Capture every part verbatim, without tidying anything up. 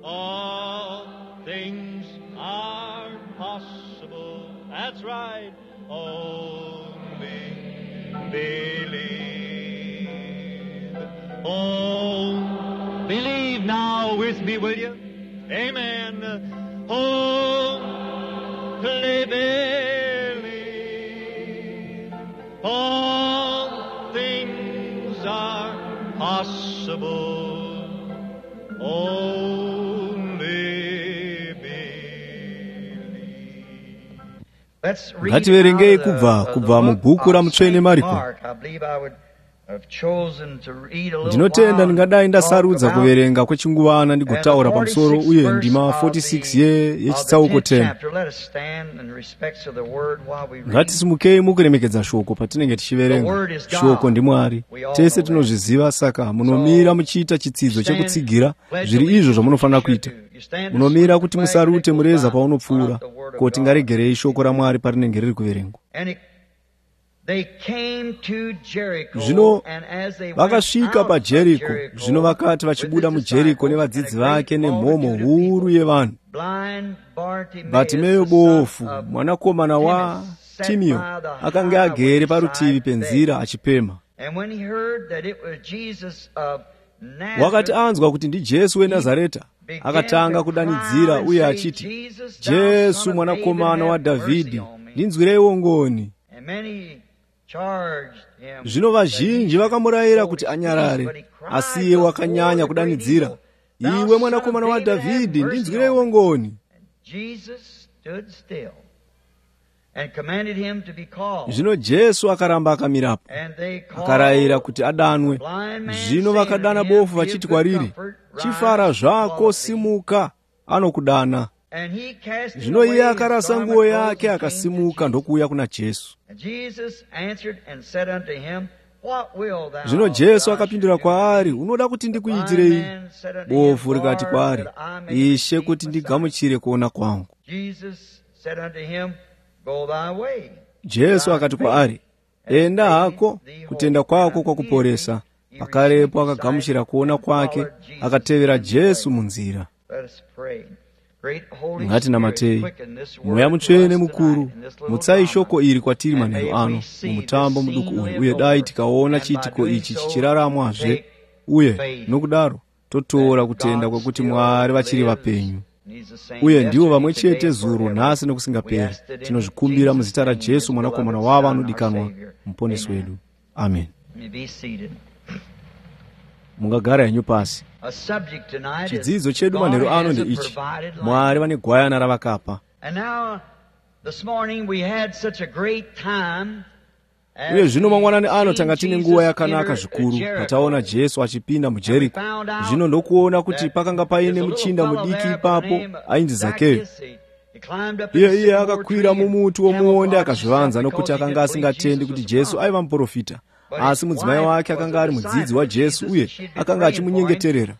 All things are possible. That's right. Only believe. Oh, believe now with me, will you? Amen. Oh, believe. All things are possible. Only believe. Ngativerengei kubva kubva mu bhuku la mutsvene Mariko. Ndinotenda ndingadai ndasarudza kuverenga kwechinguvana ndigotaura pamusoro uye ndima forty-six ye yechitsauko ten. Ngatisimukei mukuremekedza shoko patinenge tichiverenga. Shoko ndi Mwari. Tese tinozviziva, saka munomira muchiita chitsidzo chekutsigira zviri izvo zvamunofanira kuita. Munomira kuti musarute mureza paunopfuura, kuti ngaregerei shoko raMwari parinenge riri kuverengwa. Zvino vakasvika paJeriko. Zvino vakati vachibuda muJeriko nevadzidzi vake nemhomho huru yevanhu, Bhatimeyo bofu, mwanakomana wa Timeo, akanga agere parutivi penzira achipema. Wakati anzwa kuti ndi Jesu weNazareta, akatanga kudanidzira uye achiti, Jesu mwanakomana wa Dhavhidhi, ndinzwireiwo ngoni. Zvino vazhinji vakamurayira kuti anyarare, asi iye wakanyanya kudanidzira, iwe mwanakomana wa Dhavhidhi, ndinzwireiwo ngoni. Zvino Jesu akaramba akamirapo, akarayira kuti adanwe. Zvino vakadana bofu vachiti kwariri, chifara zvako, simuka, anokudana. Zvino iye akarasa nguo yake akasimuka ndokuuya kuna Jesu. Zvino Jesu akapindura kwaari, unoda kuti ndikuitirei? Bofu rikati kwaari, Ishe, kuti ndigamuchire kuona kwangu. Jesu akati kwaari, enda hako, kutenda kwako kwakuporesa. Pakarepo akagamuchira kuona kwake, akatevera Jesu munzira. Ngati namatei, Mweya Mutsvene mukuru, mutsai shoko iri kwatiri manheru ano mumutambo muduku uyu, uye dai tikaona chiitiko ichi chichiraramwazve, uye nokudaro totora kutenda kwekuti Mwari vachiri vapenyu, uye ndivo vamwe chete zuro, nhasi nokusingaperi. Tinozvikumbira muzita raJesu mwanakomana wavo anodikanwa, muponesi wedu. Amen. Mungagara henyu pasi. Chidzidzo chedu manheru ano ndi ichi: Mwari vane gwayana ravakapa. Uye zvino mangwanani ano tanga tine nguva yakanaka zvikuru pataona Jesu achipinda muJeriko. Zvino ndokuona kuti pakanga paine muchinda mudiki ipapo ainzi Zakeyo. Iye iye akakwira mumuti womuonde akazvivanza, nokuti akanga asingatendi kuti Jesu aiva muprofita. Asi mudzimai wake akanga ari mudzidzi waJesu uye akanga achimunyengeterera.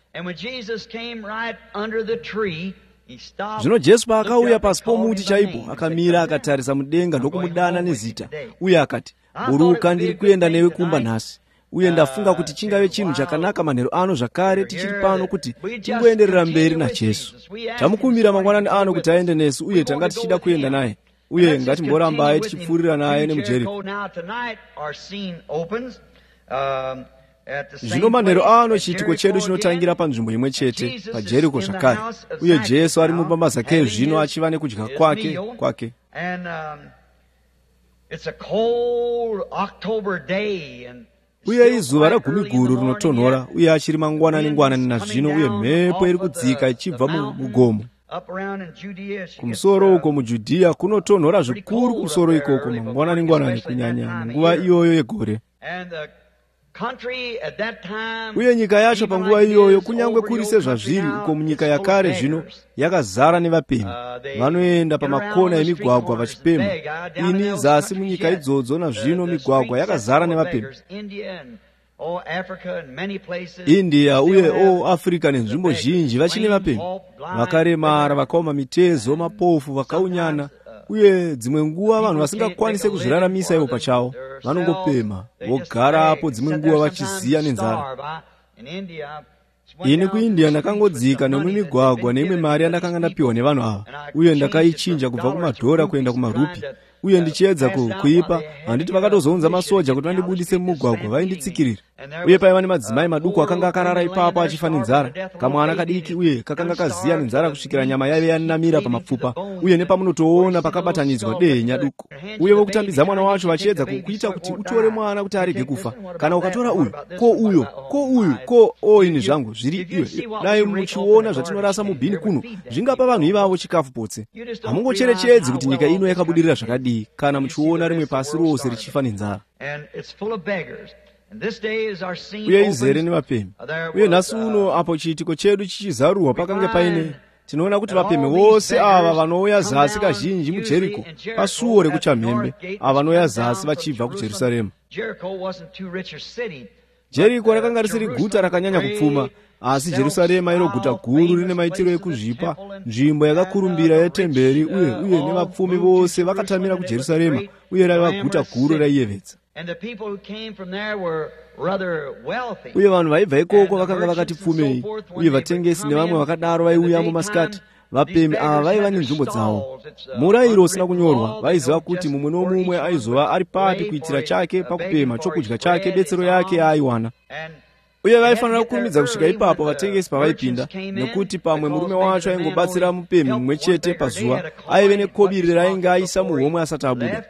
Zvino Jesu paakauya pasi pomuti chaipo, akamira akatarisa mudenga ndokumudana nezita, uye akati, buruka, ndiri kuenda newe kumba nhasi. Uye ndafunga kuti chingave chinhu chakanaka manheru ano zvakare tichiri pano kuti tingoenderera mberi naJesu. Tamukumbira mangwanani ano kuti aende nesu, uye tanga tichida kuenda naye. Uye ngatimborambai tichipfuurira naye nemuJeriko. Zvino manheru ano chiitiko chedu chinotangira panzvimbo imwe chete paJeriko zvakare, uye Jesu ari mumba Zakeyo zvino achiva nekudya kwake kwake. Uye izuva ragumi guru rinotonhora, uye achiri mangwanani ngwanani nazvino, uye mhepo iri kudzika ichibva mugomo. Kumusoro uko muJudhiya kunotonhora zvikuru kumusoro ikoko mangwanani ngwanani, kunyanya munguva iyoyo yegore. Uye nyika yacho panguva iyoyo, kunyangwe kuri sezvazviri uko munyika yakare zvino, yakazara nevapemhi. Vanoenda pamakona emigwagwa vachipemha. Ini zasi munyika idzodzo nazvino migwagwa yakazara nevapemhi. India uye o Africa nenzvimbo zhinji vachine vapemhi, vakaremara, vakaoma mitezo, mapofu, vakaunyana. Uye dzimwe nguva vanhu vasingakwanise kuzviraramisa ivo pachavo, vanongopemha, vogara apo dzimwe nguva vachiziya nenzara. ine ku India ndakangodzika nemwe migwagwa neimwe mari yandakanga ndapiwa nevanhu ava, uye ndakaichinja kubva kumadhora kuenda kumarupi, uye ndichiedza kuipa. Handiti vakatozounza masoja kuti vandibudise mumugwagwa, vainditsikirira. Uye paiva nemadzimai maduku akanga akarara ipapo achifa nenzara, kamwana kadiki uye kakanga kaziya nenzara kusvikira nyama yaive yaninamira pamapfupa, uye nepamunotoona pakabatanidzwa dehenya duku. Uye vokutambidza mwana wacho vachiedza kukuita kuti utore mwana kuti arege kufa. Kana ukatora uyu, ko uyo, ko uyu, ko o ini zvangu zviri iwe. Dai muchiona zvatinorasa mubhini kuno, zvingapa vanhu ivavo chikafu potse. Hamungocherechedzi kuti nyika ino yakabudirira zvakadii kana muchiona rimwe pasi rose richifa nenzara. Uye izere nevapemhi. Uye nhasi uno apo chiitiko chedu chichizarurwa pakange paine, tinoona kuti vapemhi vose ava vanouya zasi kazhinji muJeriko pasuo rekuchamhembe, ava vanouya zasi vachibva kuJerusarema. Jeriko rakanga risiri guta rakanyanya kupfuma, asi Jerusarema iro guta guru rine maitiro ekuzvipa, nzvimbo yakakurumbira yetemberi, uye uye nevapfumi vose vakatamira kuJerusarema, uye raiva guta guru raiyevedza. Uye vanhu vaibva ikoko vakanga vakati pfumei, uye vatengesi nevamwe vakadaro vaiuya mumasikati. Vapemhi ava vaiva nenzvimbo dzavo. Murayiro usina kunyorwa, vaiziva kuti mumwe nomumwe aizova ari papi kuitira chake pakupemha chokudya chake, betsero yake yaaiwana. Uye vaifanira kukurumidza kusvika ipapo vatengesi pavaipinda, nekuti pamwe murume wacho aingobatsira mupemhi mumwe chete pazuva aive nekobiri rainge aisa muhomwe asati abuda.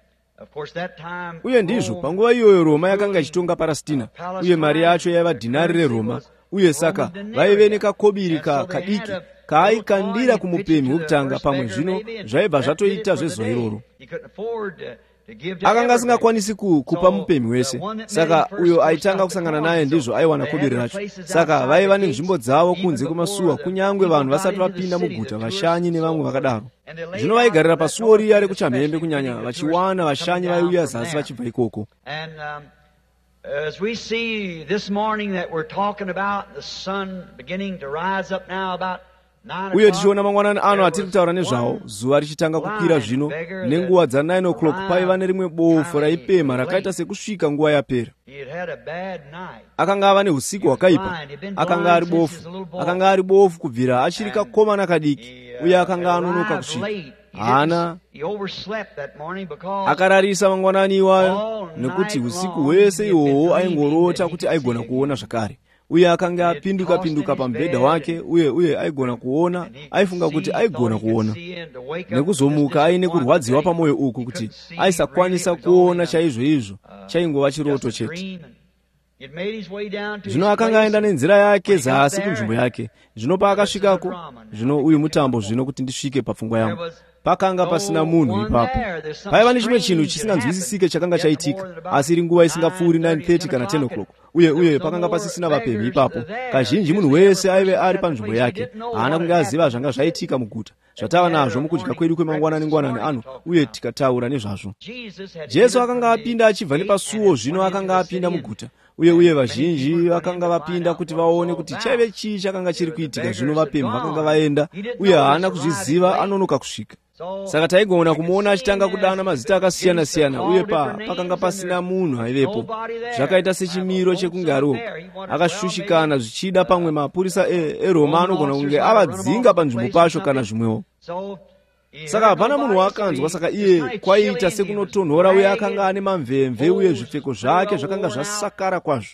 Uye ndizvo panguva iyoyo Roma yakanga ichitonga Parasitina, uye mari yacho yaiva dhinari reRoma, uye saka vaive nekakobiri kadiki kaaikandira kumupemhi wokutanga. Pamwe zvino zvaibva zvatoita zvezuva iroro. Akanga asingakwanisi kupa mupemhi wese, saka uyo aitanga kusangana naye ndizvo aiwana kobiri racho. Saka vaiva nenzvimbo dzavo kunze kwamasuwa, kunyangwe vanhu vasati vapinda muguta, vashanyi nevamwe vakadaro. Zvino vaigarira pasuo riya rekuchamhembe, kunyanya vachiwana vashanyi vaiuya zasi vachibva ikoko. As we see this morning that we're talking about the sun beginning to rise up now about uye tichiona mangwanani ano atiri kutaura nezvawo, zuva richitanga kukwira zvino, nenguva dza-nine o'clock paiva nerimwe bofu raipemha rakaita sekusvika nguva yapera. Akanga ava neusiku hwakaipa, akanga ari bofu, akanga ari bofu kubvira achiri kakomana kadiki, uye akanga anonoka kusvika. Hana akararisa mangwanani iwayo, nekuti usiku hwese ihwohwo aingorota kuti aigona kuona zvakare. Uye akanga apinduka pinduka pamubhedha wake, uye uye aigona kuona, aifunga kuti aigona kuona. Nekuzomuka aine kurwadziwa pamwoyo uku kuti aisakwanisa kuona chaizvo izvo, chaingova chiroto chete. Zvino akanga aenda nenzira yake zasi kunzvimbo yake. Zvino paakasvikako, zvino uyu mutambo zvino kuti ndisvike papfungwa yangu. Pakanga pasina munhu ipapo. Paiva nechimwe chinhu chisinganzwisisike chakanga chaitika, asi iri nguva isingapfuuri nine thirty kana ten o'clock. Uye uye pakanga pasisina vapemhi ipapo. Kazhinji munhu wese aive ari panzvimbo yake, haana kunge aziva zvanga zvaitika muguta, zvatava nazvo mukudya kwedu kwemangwanani ngwanani ano, uye tikataura nezvazvo. Jesu akanga apinda achibva nepasuo, zvino akanga apinda muguta. Uye uye vazhinji vakanga vapinda kuti vaone kuti chaive chii chakanga chiri kuitika. Zvino vapemhi vakanga vaenda, uye haana kuzviziva, anonoka kusvika. Saka taigona kumuona achitanga kudana mazita akasiyana-siyana, uye pa pakanga pasina munhu aivepo. Zvakaita sechimiro chekunge ariwo. Akashushikana zvichida, pamwe mapurisa eRoma anogona kunge avadzinga panzvimbo pacho kana zvimwewo. Saka hapana munhu wakanzwa, saka iye kwaiita sekunotonhora, uye akanga ane mamvemve, uye zvipfeko zvake zvakanga zvasakara kwazvo.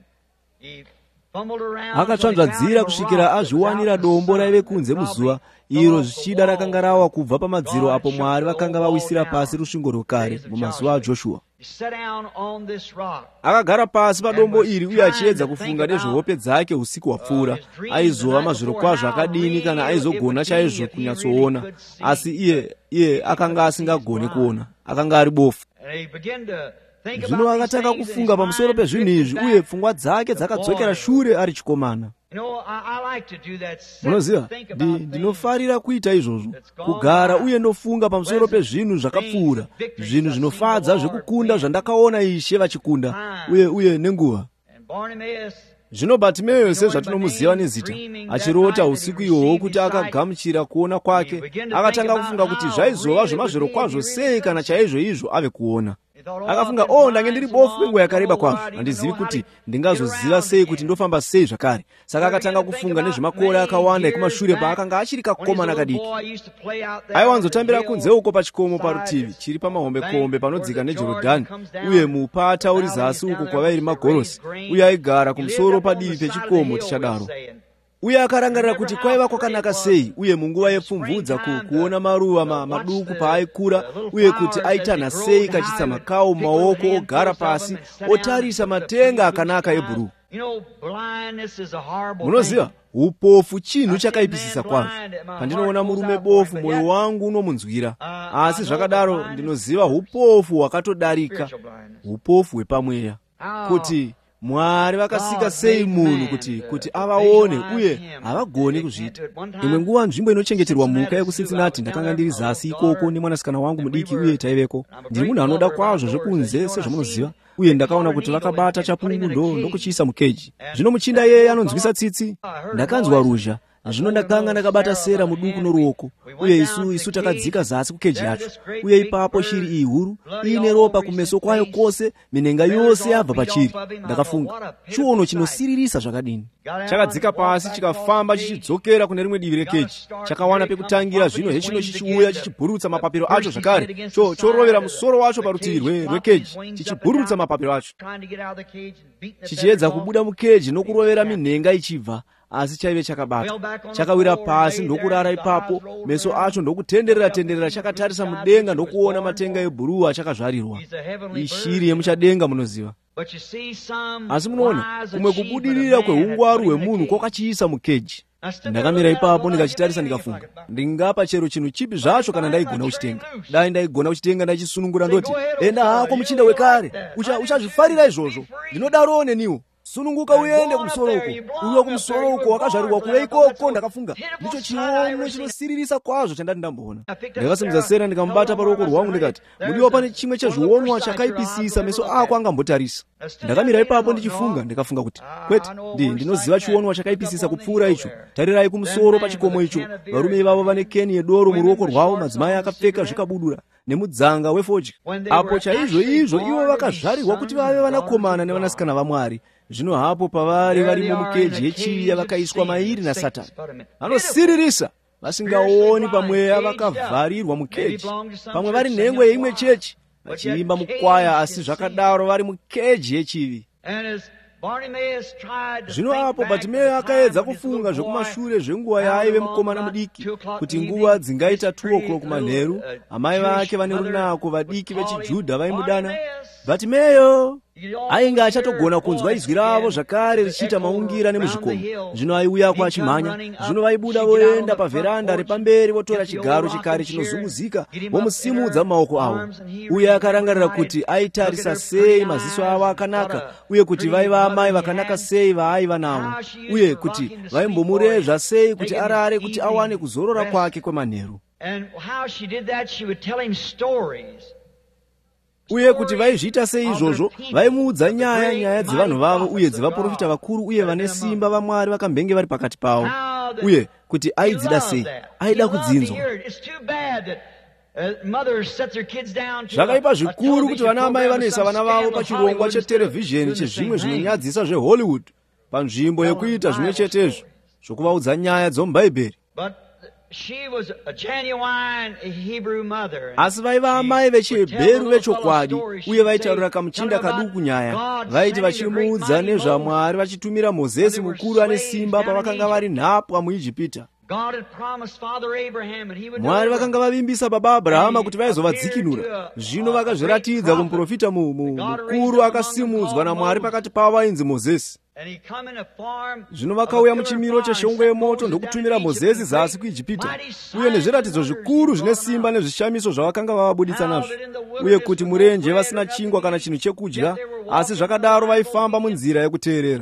Akatsvanzvadzira kusvikira azviwanira dombo raive kunze muzuva, iro zvichida rakanga rawa kubva pamadziro apo Mwari vakanga vawisira pasi rusvingo rwekare mumazuva aJoshua. Akagara pasi padombo iri, uye achiedza kufunga nezvehope dzake usiku hwapfuura. Aizova mazviro kwazvo akadini kana aizogona chaizvo kunyatsoona, asi iye iye akanga asingagoni kuona, akanga ari bofu. Zvino akatanga kufunga pamusoro pezvinhu izvi, uye pfungwa dzake dzakadzokera shure ari chikomana. Munoziva, ndinofarira kuita izvozvo, kugara uye ndofunga pamusoro pezvinhu zvakapfuura, zvinhu zvinofadza zvekukunda zvandakaona Ishe vachikunda, uye uye nenguva. Zvino Bhatimeyo, sezvatinomuziva nezita, achirota usiku ihwohwo kuti akagamuchira kuona kwake, akatanga kufunga kuti zvaizova zvemazviro kwazvo sei kana chaizvo izvo ave kuona. akafunga o ndange ndili bofu kwenguwa yakareba kwazvo handizivi kuti ndingazoziva sei kuti ndofamba sei zvakare. Saka akatanga kufunga nezvemakola akawanda ekumashure paakanga achiri kakomana kadiki. Aiwanzotambira kunze uko pachikomo parutivi chiri pamahombekombe panodzika nejorodhani uye mupata uri zasi uko kwavairi magorosi, uye aigara kumusoro padivi pechikomo tichadaro. Uye akarangarira kuti kwaiva kwakanaka sei uye munguva yepfumvudza ku, kuona maruva ma, maduku paaikura uye kuti aitanha sei kachitsama kawo mumaoko ogara pasi otarisa matenga akanaka ebhuruu. Munoziva, upofu chinhu chakaipisisa kwazvo. Pandinoona murume bofu mwoyo wangu unomunzwira, asi zvakadaro ndinoziva upofu hwakatodarika, upofu hwepamweya, kuti Mwari vakasika sei munhu kuti kuti avaone uye havagoni kuzviita. Imwe nguva nzvimbo inochengeterwa mhuka yekuCincinnati ndakanga ndiri zasi ikoko nemwanasikana wangu mudiki uye taiveko. Ndiri munhu anoda kwazvo zvekunze sezvamunoziva, uye ndakaona kuti vakabata chapungu ndo ndokuchiisa mukeji. Zvino muchinda yeye anonzwisa tsitsi, ndakanzwa ruzha. Zvino ndakanga ndakabata Sera muduku noruoko, uye isu isu takadzika zasi kukeji yacho, uye ipapo shiri iyi huru iine ropa kumeso kwayo kwose, minenga yose yabva pachiri. Ndakafunga, chiuno chinosiririsa zvakadini. Chakadzika pasi chikafamba chichidzokera kune rimwe divi rekeji. Chakawana pekutangira, zvino hechino chichiuya chichibhurutsa mapapiro acho zvakare, cho chorovera musoro wacho parutivi rwekeji, chichibhurutsa mapapiro acho, chichiedza kubuda mukeji nokurovera minhenga ichibva. Asi chaive chakabata, chakawira pasi ndokurara ipapo, meso acho ndokutenderera tenderera chakatarisa mudenga ndokuona matenga ebhuruu achakazvarirwa. Ishiri yemuchadenga munoziva. Asi munoona, kumwe kubudirira kweungwaru hwemunhu kwakachiisa mukeji. Ndakamira ipapo ndikachitarisa ndikafunga, ndingapa chero chinhu chipi zvacho kana ndaigona kuchitenga. Dai ndaigona kuchitenga ndachisunungura ndoti, enda hako muchinda wekare, uchazvifarira ucha izvozvo, ndinodaro neniwo. Sununguka uende kumusoro uko, uyo kumusoro uko wakazvarirwa kure ikoko. Ndakafunga, ndicho chiuno chinosiririsa kwazvo chandati ndamboona. Ndakasimudza Sera ndikamubata paruoko rwangu ndikati, mudiwa pane chimwe chezvionwa chakaipisisa meso ako angambotarisa. Ndakamira ipapo ndichifunga, ndikafunga kuti kwete, ndi ndinoziva chionwa chakaipisisa kupfuura icho. Tarirai kumusoro pachikomo icho, varume ivavo vane keni yedoro muruoko rwavo, madzimai akapfeka zvikabudura nemudzanga wefodya. Apo chaizvo izvo ivo vakazvarirwa kuti vave vanakomana nevanasikana vaMwari. Zvino hapo pavari varimo mukeji yechivi vakaiswa mairi naSatani. Vanosiririsa vasingaoni pamweya, vakavharirwa mukeji. Pamwe vari nhengwe yeimwe chechi vachiimba mukwaya, asi zvakadaro vari mukeji yechivi. Zvino apo Bhatimeyo akaedza kufunga zvokumashure zvenguva yaaive mukomana mudiki, kuti nguva dzingaita two o'clock manheru, amai vake vane runako vadiki vechiJudha vaimudana, Bhatimeyo. Ainge achatogona kunzwa izwi ravo zvakare richiita maungira nemuzvikomo. Zvino aiuyako achimhanya. Zvino vaibuda voenda pavheranda repamberi votora chigaro chikare chinozunguzika vomusimudza mumaoko avo. Uye akarangarira kuti aitarisa sei maziso avo akanaka, uye kuti vaiva amai vakanaka sei vaaiva navo, uye kuti vaimbomurezva sei kuti arare kuti awane kuzorora kwake kwemanheru. Uye kuti vaizviita sei izvozvo, vaimuudza nyaya nyaya dzevanhu vavo uye dzevaprofita vakuru uye vane simba vaMwari vakambenge vari pakati pavo, uye kuti aidzida sei, aida kudzinzwa. Zvakaipa zvikuru kuti vana amai vanoisa vana vavo pachirongwa cheterevhizheni chezvimwe zvinonyadzisa zveHollywood panzvimbo yekuita zvimwe chetezvo zvokuvaudza nyaya dzomubhaibheri. Asi vaiva amai vechiHebheru vechokwadi uye vaitaurira kamuchinda kaduku nyaya. Vaiti vachimuudza nezvaMwari vachitumira Mozisi mukuru ane simba pavakanga vari nhapwa muIjipita. Mwari vakanga vavimbisa baba Abrahama kuti vaizovadzikinura. Zvino vakazviratidza kumuprofita mukuru akasimudzwa naMwari pakati pavo ainzi Mozisi. Zvino vakauya muchimiro cheshongwe yemoto ndokutumira Mozisi zasi kuIjipita, uye nezviratidzo zvikuru zvine simba nezvishamiso zvavakanga vavabuditsa nazvo, uye kuti murenje vasina chingwa kana chinhu chekudya, asi zvakadaro vaifamba munzira yekuteerera.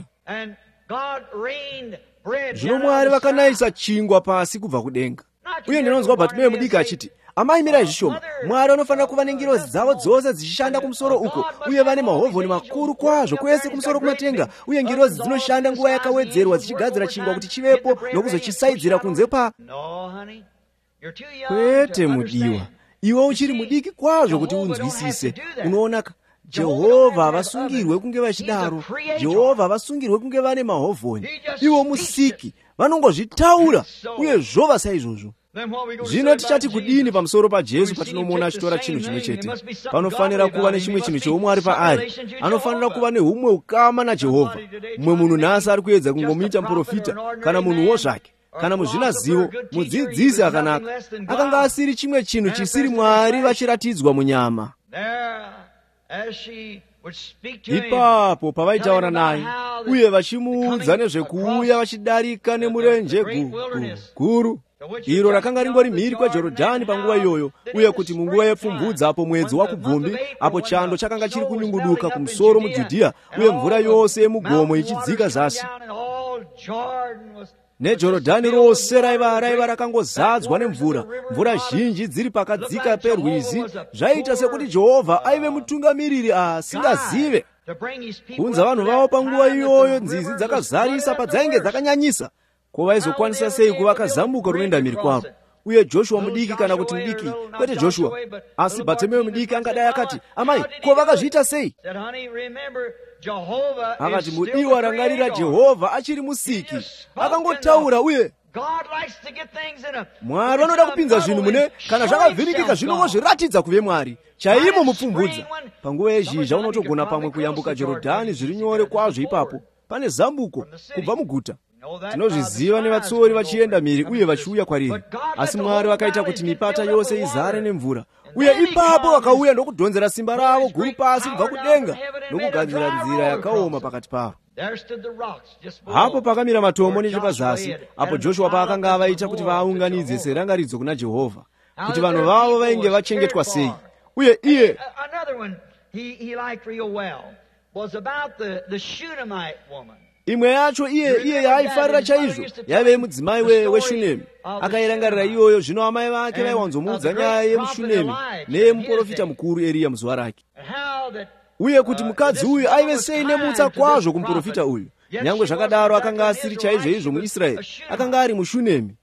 Zvino Mwari vakanayisa chingwa pasi kubva kudenga. Uye ndinonzwa Bhatimeyo mudiki achiti, amai mirai zvishoma, Mwari anofanira kuva nengirozi dzavo dzose dzichishanda kumusoro uko, uye vane mahovhoni makuru kwazvo kwese kumusoro kumatenga, uye ngirozi dzinoshanda nguva yakawedzerwa dzichigadzira chingwa kuti chivepo nokuzochisaidzira kunze pa. Kwete mudiwa, iwe uchiri mudiki kwazvo kuti unzwisise. Unoona, Jehovha vasungirwe kunge vachidaro. Jehovha vasungirwe kunge vane mahovhoni. Iwo musiki vanongozvitaura uye zvova saizvozvo. Zvino tichati kudini pamusoro paJesu patinomuona achitora chinhu chimwe chete? Panofanira kuva nechimwe chinhu choumwari paari. Anofanira kuva nehumwe ukama naJehovha. Mumwe munhu nhasi ari kuedza kungomuita muprofita kana munhuwo zvake, kana muzvinazivo, mudzidzisi akanaka. Akanga asiri chimwe chinhu chisiri Mwari vachiratidzwa munyama. Ipapo pavaitaura naye uye vachimuudza nezvekuuya vachidarika nemurenje guru iro rakanga ringori mhiri kweJorodhani panguva iyoyo, uye kuti munguva yepfumvudza, apo mwedzi wakubvumbi, apo chando chakanga chiri kunyunguduka kumusoro muJudhea, uye mvura yose yemugomo ichidzika zasi, neJorodhani rose raiva raiva rakangozadzwa nemvura, mvura zhinji dziri pakadzika perwizi. Zvaita sekuti Jehovha aive mutungamiriri asingazive kunza vanhu vavo panguva iyoyo. Nzizi dzakazarisa padzainge dzakanyanyisa, ko vaizokwanisa sei kuvaka zambuko rinoenda mhiri kwavo? Uye Joshua mudiki, kana kuti mudiki, kwete Joshua asi Bhatemeo mudiki, angadai akati, amai, ko vakazviita sei? Akati, mudiwa rangarira, Jehovha achiri musiki, akangotaura. Uye Mwari anoda kupinza zvinhu mune, kana zvakavhiringika zvinongozviratidza kuve Mwari chaimo mupfumvudza. Panguva yezhizha unotogona pamwe kuyambuka Jorodhani zviri nyore kwazvo. Ipapo pane zambuko kubva muguta. Tinozviziva nevatsori vachienda mhiri uye vachiuya kwariri, asi Mwari vakaita kuti mipata yose izare nemvura. Uye ipapo vakauya ndokudhonzera simba ravo guru pasi kubva kudenga nokugadzira nzira yakaoma pakati pavo. Hapo pakamira matombo nechepazasi, apo Joshua paakanga avaita kuti vaunganidze serangaridzo kuna Jehovha, kuti vanhu vavo vainge vachengetwa sei. Uye iye imwe yacho iye iye yaaifarira chaizvo yaive mudzimai weShunemi. Akairangarira iyoyo. Zvino amai vake vaiwanzomuudza nyaya yemuShunemi neyemuprofita mukuru Eria muzuva rake, uye kuti mukadzi uyu aive sei nemutsa kwazvo kumuprofita uyu. Nyangwe zvakadaro akanga asiri chaizvo izvo muIsraeri, akanga ari muShunemi.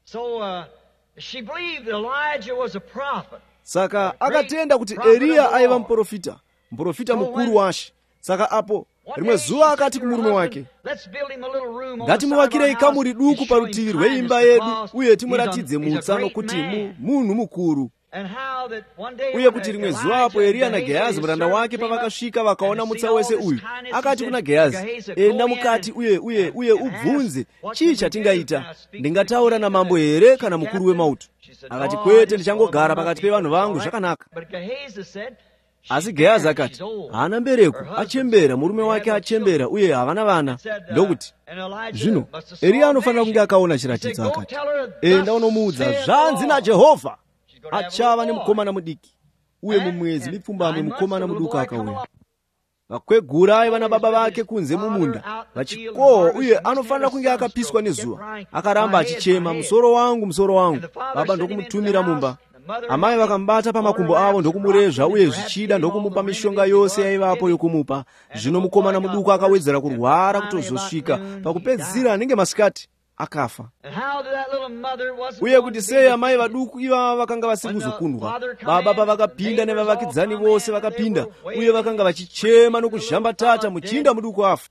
Saka akatenda kuti Eria aiva muprofita, muprofita mukuru washe. Saka apo rimwe zuva akati kumurume wake, ngatimuvakirei kamuri duku parutivi rweimba yedu, uye timuratidze mutsa nokuti munhu mukuru. Uye kuti rimwe zuva apo Eria naGehazi muranda wake pavakasvika vakaona mutsa wese uyu, akati kuna Gehazi, enda mukati uye uye uye ubvunze chii chatingaita. Ndingataura namambo here kana mukuru wemauto? Akati, kwete, ndichangogara pakati pevanhu vangu, zvakanaka. Asi Gehazi akati, haana mbereko, achembera, murume wake achembera, uye havana vana. Ndokuti zvino Eria anofanira kunge akaona chiratidzo. Akati, enda unomuudza, zvanzi naJehovha, achava nemukomana mudiki, uye mumwedzi mipfumbamwe mukomana muduku akauya. Vakwegura aiva nababa vake kunze mumunda vachikohwa, uye anofanira kunge akapiswa nezuva. Akaramba achichema, musoro wangu, musoro wangu. Baba ndokumutumira mumba. Amai vakamubata pamakumbo avo ndokumurezva, uye zvichida ndokumupa mishonga yose yaivapo yokumupa. Zvino mukomana muduku akawedzera kurwara kutozosvika pakupedzisira anenge masikati akafa. Uye kuti sei amai vaduku ivava vakanga vasiri kuzokundwa. Baba pavakapinda nevavakidzani vose vakapinda, uye vakanga vachichema nokuzhambatata, muchinda muduku afa.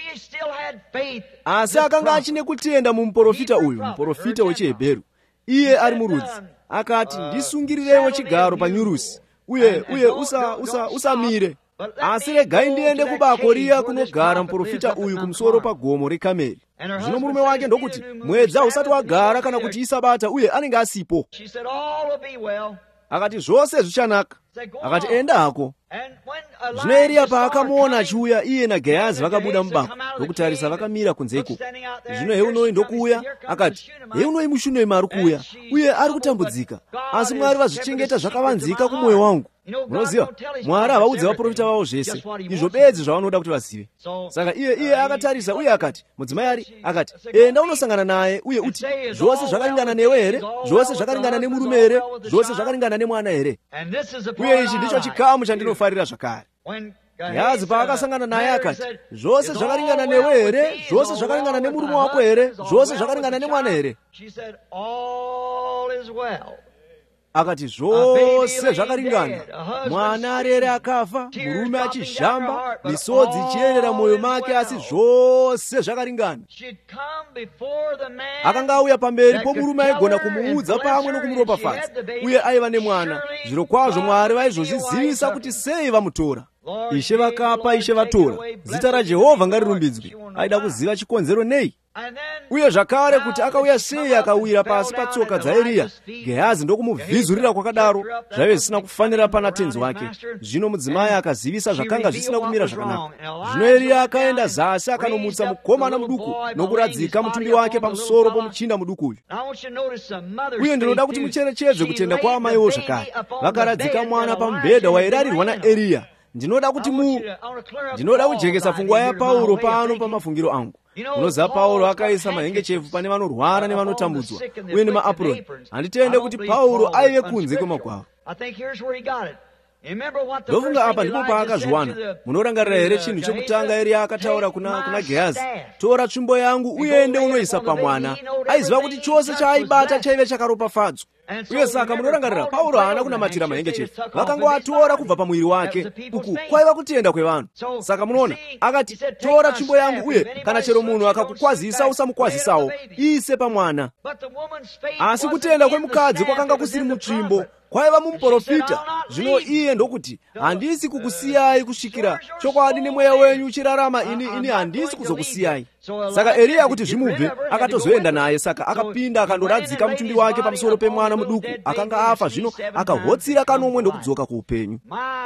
Asi akanga achine kutenda mumuprofita uyu, muprofita wechiHebheru. Iye ari murudzi. Akati, ndisungirirewo chigaro panyurusi, uye uye usa usa usamire. Asi regai ndiende kubako riya kunogara muprofita uyu kumusoro pagomo reKameri. Zvino murume wake ndokuti, mwedzi usati wagara kana kuti isabata, uye anenge asipo. Akati, zvose zvichanaka. Akati, enda hako. Zvino Eria paakamuona achiuya, iye naGehazi vakabuda mubako ndokutarisa, vakamira kunzeko. Zvino Heunoi ndokuuya. Akati, Heunoi muShunemi ari kuuya, uye ari kutambudzika, asi Mwari vazvichengeta zvakavanzika kumwoyo wangu. Munoziva, Mwari havaudze vaprofita vavo zvese, izvo bedzi zvavanoda kuti vazive. Saka iye iye akatarisa, uye akati, mudzimai ari akati, enda unosangana naye, uye uti, zvose zvakaringana newe here? Zvose zvakaringana nemurume here? Zvose zvakaringana nemwana here? Uye ichi ndicho chikamu chandinofarira zvakare. Gehazi paakasangana naye akati, zvose zvakaringana newe here? Zvose zvakaringana nemurume wako here? Zvose zvakaringana nemwana here? akati zvose zvakaringana, mwana arere akafa, murume achizhamba, misodzi ichiyerera moyo make, asi zvose zvakaringana. Akanga auya pamberi pomurume aigona kumuudza pamwe nokumuropafadza, uye aiva nemwana. Zviro kwazvo Mwari vaizozvizivisa kuti sei vamutora. Ishe vakapa, Ishe vatora. Zita raJehovha ngarirumbidzwe. Aida kuziva chikonzero nei. Uye zvakare kuti akauya sei akawira pasi patsoka dzaEriya. Gehazi ndokumuvhizurira kwakadaro, zvaive zvisina kufanira pana tenzi wake. Zvino mudzimai akazivisa zvakanga zvisina kumira zvakanaka. Zvino Eriya akaenda zasi akanomutsa mukomana muduku nokuradzika mutumbi wake pamusoro pomuchinda muduku uyu. Uye ndinoda kuti mucherechedze kutenda kwa amaiwo zvakare. Vakaradzika mwana pamubhedha wairarirwa naEriya. Ndinoda kuti mu ndinoda kujekesa pfungwa yaPauro pano pamafungiro angu. Unoziva Pauro akaisa mahengechefu pane vanorwara nevanotambudzwa uye nemaapuroni. Handitende kuti Pauro aive kunze kwemagwaro. Ndofunga apa ndipo paakazviwana. Munorangarira here chinhu chokutanga Eriya akataura kuna, kuna Gehazi, tora tsvimbo yangu uende unoisa pamwana. Aiziva kuti chose chaaibata chaive chakaropafadzwa. Uye saka munorangarira Pauro haana kunamatira mahengechefu, vakangoatora kubva pamwiri wake. Uku kwaiva kutenda kwevanhu. Saka munoona akati, tora tsvimbo yangu uye kana chero munhu akakukwazisa usamukwazisawo, ise pamwana. Asi kutenda kwemukadzi kwakanga kusiri mutsvimbo, kwaiva mumuprofita. Zvino iye ndokuti, handisi kukusiyai kusvikira chokwadi nemweya wenyu uchirarama, ini ini handisi kuzokusiyai. Saka Eriya kuti zvimubve akatozoenda naye. Saka akapinda akandoradzika mutumbi wake pamusoro pemwana muduku, akanga afa. Zvino akahotsira kanomwe ndokudzoka kuupenyu.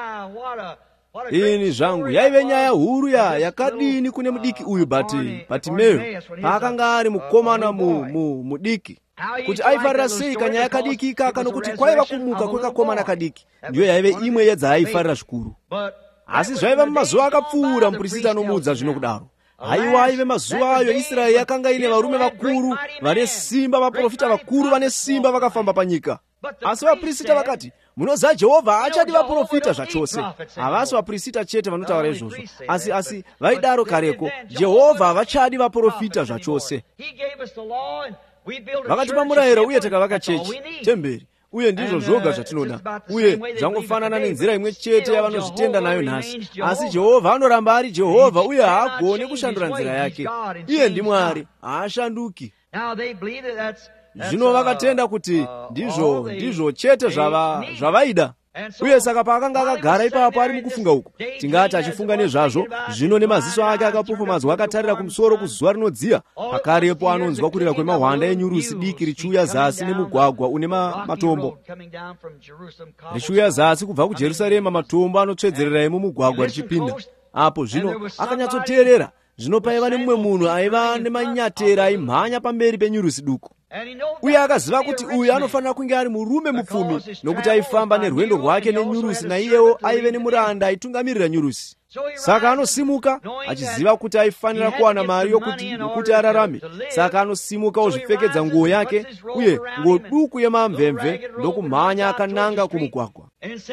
Ini zvangu yaive nyaya huru ya yakadini kune mudiki uyu Bati Batimeyo paakanga ari mukomana mu, mu, mudiki, kuti aifarira sei kanyaya kadiki ikaka, nokuti kwaiva kumuka kwekakomana kadiki ndiyo yaive imwe yedzaaifarira zvikuru. Asi zvaiva mumazuva akapfuura muprista anomuudza zvino kudaro. Haiwa aive mazuva ayo Israeri yakanga ine varume vakuru vane simba, vaprofita vakuru vane simba vakafamba panyika. Asi vaprista vakati, munoziva Jehovha achadi vaprofita zvachose. Havasi vaprista chete vanotaura izvozvo, asi asi vaidaro kareko, Jehovha havachadi vaprofita zvachose. Vakatipa murayiro uye takavaka chechi, temberi, uye ndizvo zvoga zvatinoda. Uye zvangofanana nenzira imwe chete yavanozvitenda nayo nhasi. Asi Jehovha anoramba ari Jehovha uye haagoni kushandura nzira yake. Iye ndimwari, haashanduki. Zvino vakatenda kuti ndizvo ndizvo chete zvava zvavaida. Uye saka paakanga akagara ipapo ari mukufunga uku, tingati achifunga nezvazvo, zvino nemaziso ake akapofomadzwa akatarira kumusoro kuzuva rinodziya. Pakarepo anonzwa kurira kwemahwanda enyurusi diki richiuya zasi nemugwagwa une ma, matombo. Richiuya zasi kubva kuJerusarema, matombo anotsvedzerera emumugwagwa richipinda. Apo zvino akanyatsoteerera. Zvino paiva nemumwe munhu aiva nemanyatera aimhanya pamberi penyurusi duku. Uye akaziva kuti uyu anofanira kunge ari murume mupfumi, nokuti aifamba nerwendo rwake nenyurusi, naiyewo aive nemuranda aitungamirira nyurusi. Saka anosimuka achiziva kuti aifanira kuwana mari yokuti yokuti ararame. Saka anosimuka ozvipfekedza nguo yake uye nguo duku yemamvemve ndokumhanya akananga kumugwagwa.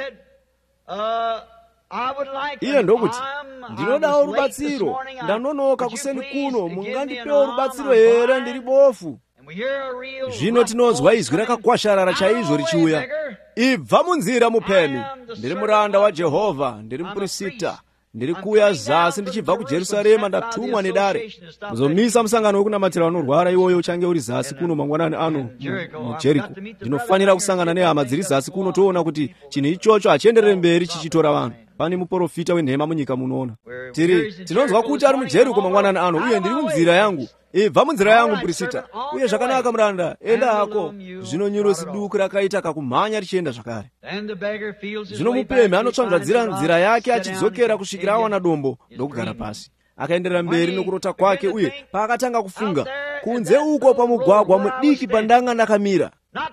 Iye ndokuti, ndinodawo rubatsiro, ndanonoka kuseni kuno, mungandipewo rubatsiro here, ndiri bofu. Zvino tinonzwa izwi rakakwasharara chaizvo richiuya, ibva munzira mupeni, ndiri muranda waJehovha, ndiri muprofita, ndiri kuuya zasi ndichibva kuJerusarema, ndatumwa nedare. Muzomisa musangano wekunamatira vanorwara, iwoyo uchange uri zasi kuno mangwanani ano muJeriko. Ndinofanira kusangana nehama dziri zasi kuno, toona kuti chinhu ichocho hachienderere mberi chichitora vanhu. Pane muprofita wenhema munyika munoona. Tiri tinonzwa kuti ari muJeriko mangwanani ano, uye ndiri munzira yangu. Ibva munzira yangu muprofita. Uye zvakanaka muranda, enda hako. Zvino nyurusi duku rakaita kakumhanya richienda zvakare. Zvino mupemhi anotsvanzvadzira nzira yake achidzokera kusvikira awana dombo ndokugara pasi. Akaenderera mberi nokurota kwake, uye paakatanga kufunga, kunze uko pamugwagwa mudiki pandanga ndakamira,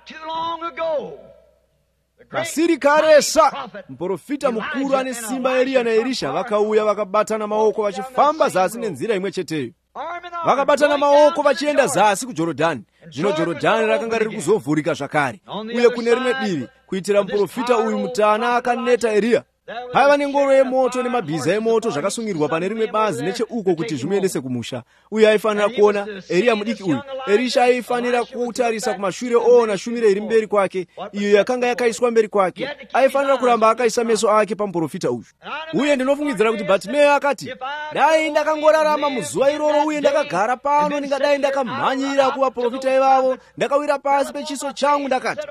pasiri karesa, muprofita mukuru ane simba Eriya naErisha vakauya vakabatana maoko vachifamba zasi nenzira imwe cheteyo. Vakabatana maoko vachienda zasi kuJorodhani. Zvino Jorodhani rakanga riri kuzovhurika zvakare, uye kune rimwe divi kuitira muprofita uyu mutana akaneta Eriya. paiva nengoro yemoto nemabhiza emoto zvakasungirwa pane rimwe bazi necheuko kuti zvimuendese kumusha. Uye aifanira kuona Eriya mudiki uyu. Erisha aifanira kutarisa kumashure oona shumiro iri mberi kwake, iyo yakanga yakaiswa mberi kwake. Aifanira kuramba akaisa meso ake pamuprofita uyu. Uye ndinofungidzira kuti Bhatimeyo akati, dai ndakangorarama muzuva iroro uye ndakagara pano, ndingadai ndakamhanyira kuvaprofita ivavo, ndakawira pasi pechiso changu ndakati,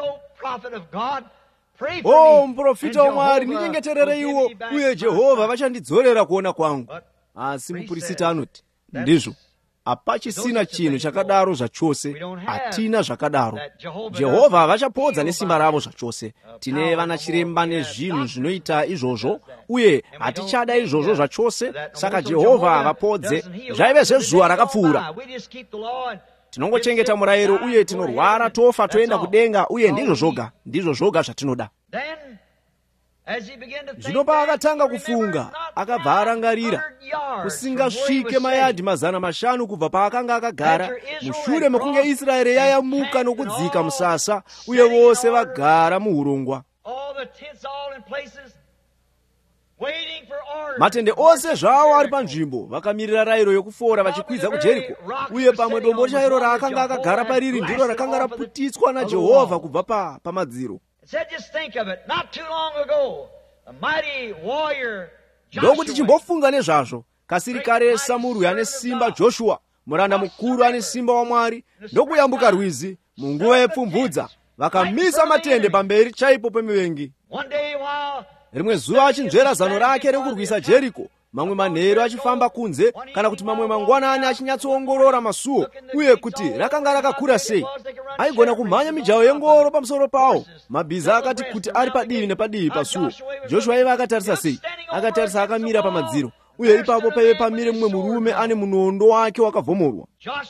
o muprofita waMwari, ndinyengeterere iwo, uye Jehovha vachandidzorera kuona kwangu. Asi muprofita anoti, ndizvo, hapachisina chinhu chakadaro zvachose, hatina zvakadaro. Jehovha havachapodza nesimba ravo zvachose. Tine vana chiremba nezvinhu zvinoita izvozvo, uye hatichada izvozvo zvachose, saka Jehovha havapodze. Zvaive zvezuva rakapfuura. Tinongochengeta murayiro uye tinorwara tofa toenda kudenga, uye ndizvo zvoga, ndizvo zvoga zvatinoda. Zvino paakatanga kufunga, akabva arangarira kusingasvike mayadhi mazana mashanu kubva paakanga akagara, mushure mekunge Israeri yayamuka nokudzika musasa, uye vose vagara muurongwa. Matende ose zvawo ari panzvimbo, vakamirira rayiro yokufora vachikwidza kuJeriko. Uye pamwe dombo chairo raakanga akagara pariri ndiro rakanga raputitswa naJehovha kubva pa pamadziro. Ndokuti chimbofunga nezvazvo, kasiri kare Samuru ane simba Joshua, muranda mukuru ane simba waMwari, ndokuyambuka rwizi munguva yepfumvudza, vakamisa matende pamberi chaipo pemivengi. Rimwe zuva achinzvera zano rake rekurwisa Jeriko, mamwe manheru achifamba kunze, kana kuti mamwe mangwanani achinyatsoongorora masuo, uye kuti rakanga rakakura sei, aigona kumhanya mijaho yengoro pamusoro pawo. Mabhiza akati kuti ari padivi nepadivi pasuo. Joshua iva akatarisa sei? Akatarisa akamira pamadziro, uye ipapo paive pamire mumwe murume ane munondo wake wakavhomorwa.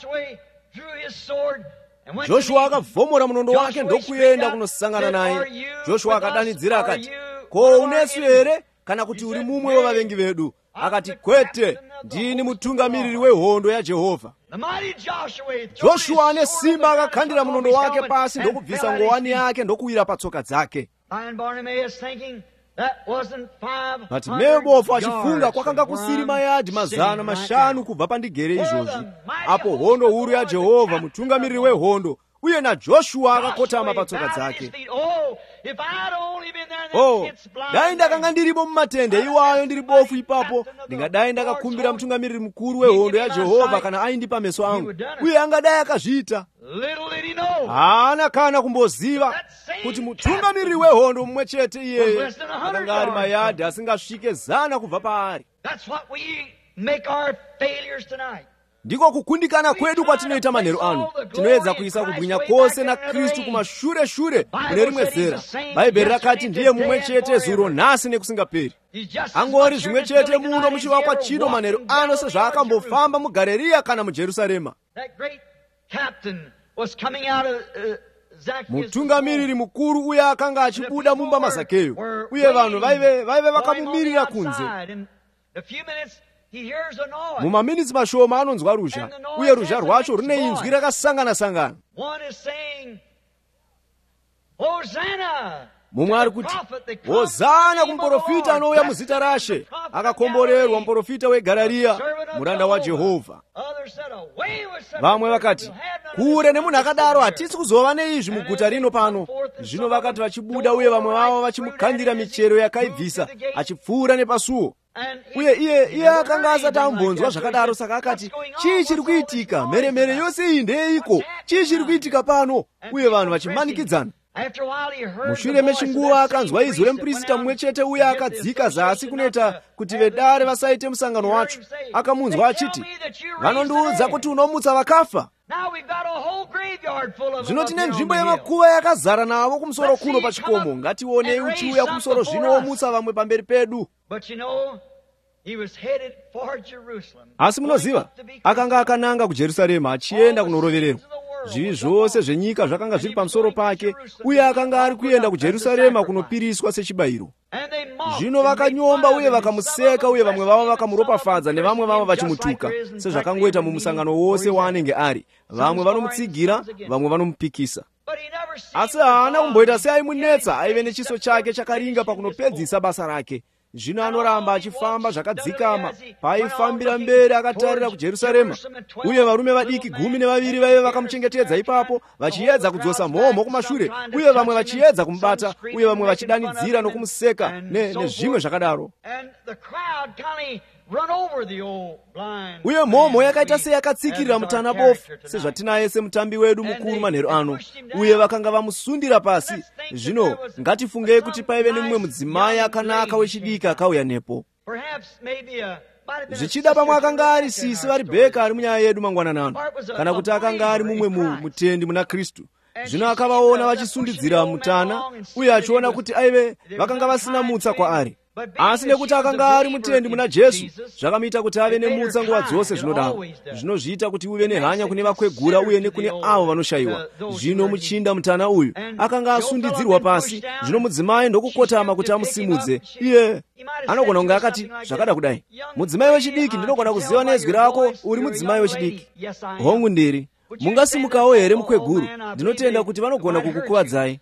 Joshua akavhomora munondo wake ndokuenda kunosangana naye. Joshua akadanidzira akati, ko unesu here, kana kuti uri mumwe wavavengi vedu? Akati, kwete, ndini mutungamiriri wehondo yaJehovha. Joshua ane simba akakandira munondo wake pasi ndokubvisa ngowani yake ndokuwira patsoka dzake. Bhatimeyo bofu achifunga kwakanga kusiri mayadhi mazana mashanu kubva pandigere izvozvi, apo hondo huru yaJehovha, mutungamiriri wehondo, uye naJoshua akakotama patsoka dzake. Oh, dai ndakanga ndiripo mumatende iwayo ndiri bofu ipapo, ndingadai ndakakumbira mutungamiriri mukuru wehondo yaJehovha kana aindipa meso angu, uye angadai akazviita. Haana kana kumboziva kuti mutungamiriri wehondo mumwe chete iyeye akanga ari mayadhi asingasvike zana kubva paari. Ndiko kukundikana kwedu kwatinoita manheru ano. Tinoedza kuisa kubwinya kwose naKristu kumashure shure kune rimwe zera. Bhaibheri rakati ndiye mumwe chete zuro nhasi nekusingaperi. Angori zvimwe chete muno muchivakwa chino manheru ano sezvaakambofamba muGarirea kana muJerusarema. Mutungamiriri mukuru uye akanga achibuda mumba maZakeyo, uye vanhu vaive vaive vakamumirira kunze. Mumaminitsi mashoma anonzwa ruzha, uye ruzha rwacho rune inzwi rakasangana-sangana. Mumwe ari kuti, hozana kumuprofita anouya muzita raShe, akakomborerwa muprofita weGarirea, muranda waJehovha. Vamwe vakati, kure nemunhu akadaro, hatisi kuzova neizvi muguta rino pano. Zvino vakati vachibuda, uye vamwe vavo vachimukandira michero yakaibvisa, achipfuura nepasuo. Uye iye iye akanga asati ambonzwa zvakadaro, saka akati, chii chiri kuitika? Mheremhere yose iyi ndeiko? Chii chiri kuitika pano? Uye vanhu vachimanikidzana. Mushure mechinguva akanzwa izwi remuprista mumwe chete uye akadzika zasi kunoita kuti vedare vasaite musangano wacho. Akamunzwa achiti, vanondiudza kuti unomutsa vakafa. Zvino tine nzvimbo yemakuva yakazara navo kumusoro kuno pachikomo. Ngationei uchiuya kumusoro zvino womutsa vamwe pamberi pedu. Asi munoziva, akanga akananga kuJerusarema achienda kunorovererwa. Zvivi zvose zvenyika zvakanga zviri pamusoro pake, uye akanga ari kuenda kuJerusarema kunopiriswa sechibayiro. Zvino vakanyomba uye vakamuseka, uye vamwe vavo vakamuropafadza nevamwe vavo vachimutuka, sezvakangoita mumusangano wose waanenge ari. Vamwe vanomutsigira, vamwe vanomupikisa. Asi haana kumboita seaimunetsa, aive nechiso chake chakaringa pakunopedzisa basa rake. zvino anoramba achifamba zvakadzikama paifambira mberi akatarira ku Jerusarema, uye varume vadiki gumi nevaviri vaive vakamuchengetedza ipapo, vachiedza kudzosa mhomho kumashure, uye vamwe vachiedza kumubata, uye vamwe vachidanidzira nokumuseka nezvimwe zvakadaro. Uye mhomho yakaita seyakatsikirira mutana bofu, sezvatinaye semutambi wedu mukuru manheru ano, uye vakanga vamusundira pasi. Zvino ngatifungei kuti paive nemumwe mudzimai akanaka wechidiki akauya nepo. Zvichida pamwe akanga ari sisi vari Bheka ari munyaya yedu mangwanani ano, kana kuti akanga ari mumwe mutendi muna Kristu. Zvino akavaona vachisundidzira mutana, uye achiona kuti aive vakanga vasina mutsa kwaari. Asi nekuti akanga ari mutendi muna Jesu, zvakamuita kuti ave nemutsa nguva dzose zvinodaro. Zvinozviita kuti uve nehanya kune vakwegura uye nekune avo vanoshayiwa. Zvino muchinda mutana uyu akanga asundidzirwa pasi, zvino mudzimai ndokukotama kuti amusimudze. Iye anogona kunge akati, zvakada kudai, mudzimai wechidiki, ndinogona kuziva nezwi rako uri mudzimai wechidiki. Hongu ndiri. Mungasimukawo here mukweguru? Ndinotenda kuti vanogona kukukuvadzai.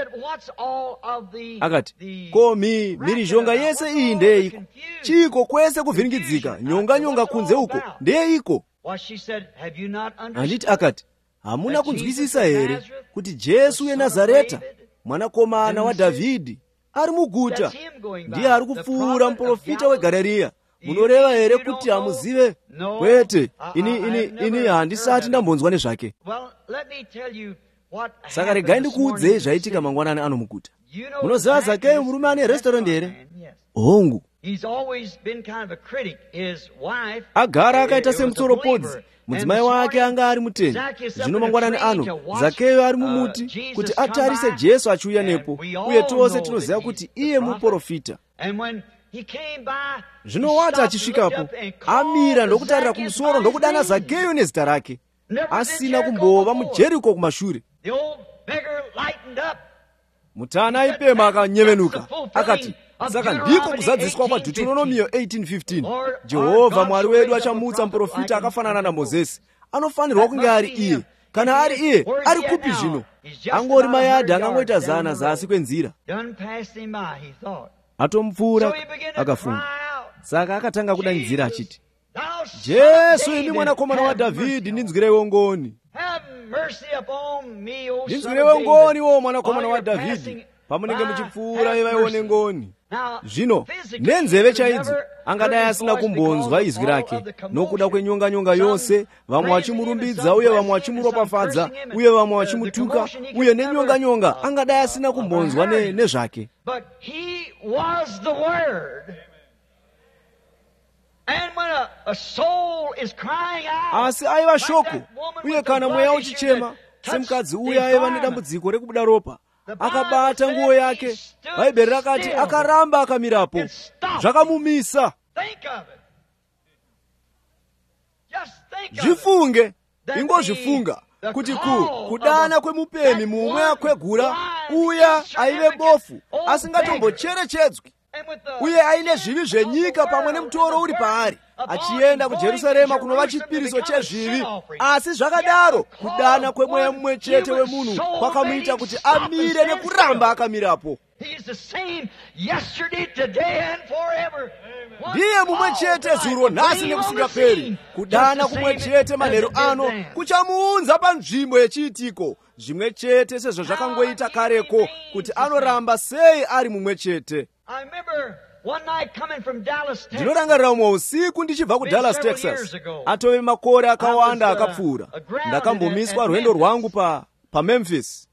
Akati, ko mi mirizhonga yese iyi ndeiko? Chiko kwese kuvhiringidzika, nyonga nyonga kunze uko ndeiko? Handiti akati, hamuna kunzwisisa here kuti Jesu weNazareta, mwanakomana waDhavhidhi, ari muguta, ndiye ari kupfuura muprofita weGarirea. Munoreva here kuti hamuzive? Kwete, ini ini ini handisati ndambonzwa nezvake. Saka regai ndikuudzei zvaitika mangwanani ano muguta. Munoziva Zakeyu, murume ane restaurant here? Hongu. Agara akaita semutsoropodzi. Mudzimai wake anga ari mutendi. Zvino mangwanani ano Zakeyu ari mumuti kuti atarise Jesu achiuya nepo, uye tose tinoziva kuti iye muprofita. Zvino wati achisvikapo, amira ndokutarira kumusoro ndokudana Zakeyu nezita rake, asina kumbova muJeriko kumashure. Mutana aipema akanyevenuka, akati, saka ndiko kuzadziswa kwaDheuteronomio eighteen fifteen. Jehovha Mwari wedu achamutsa muprofita akafanana naMozisi. Anofanirwa kunge ari iye. Kana ari iye, ari kupi zvino? Angori mayadhi angangoita zana zasi kwenzira. Atomupfuura akafunga. Saka akatanga kudanidzira achiti, Jesu, imi mwanakomana waDhavhidhi, ndinzwireiwo ngoni. Ndinzwireiwo ngoni, wo mwanakomana waDhavhidhi. Pamunenge muchipfuura ivaione ngoni. Zvino nenzeve chaidzo angadai asina kumbonzwa izwi rake, nokuda kwenyonga nyonga yose, vamwe vachimurumbidza uye vamwe vachimuropafadza uye vamwe vachimutuka, uye nenyonga nyonga angadai asina kumbonzwa nezvake. Asi aiva shoko, uye kana mweya uchichema, semukadzi uya aiva nedambudziko rekubuda ropa, akabata nguo yake, Bhaibheri rakati akaramba akamirapo, zvakamumisa. Zvifunge, ingozvifunga kuti ku kudana kwemupemi mumwe akwegura, uya aive bofu asingatombocherechedzwi, uye aine zvivi zvenyika pamwe nemutoro uri paari, achienda kuJerusarema kunova chipiriso chezvivi. Asi zvakadaro kudana kwemweya mumwe chete wemunhu kwakamuita kuti amire nekuramba akamirapo. Ndiye mumwe chete zuro, nhasi nekusingaperi. Kudana kumwe chete manheru ano kuchamuunza panzvimbo yechiitiko zvimwe chete sezvo zvakangoita kareko, kuti anoramba sei ari mumwe chete. Ndinorangarira umwe usiku ndichibva kuDallas, Texas. Atove makore akawanda akapfuura. Ndakambomiswa rwendo rwangu pa paMemphis.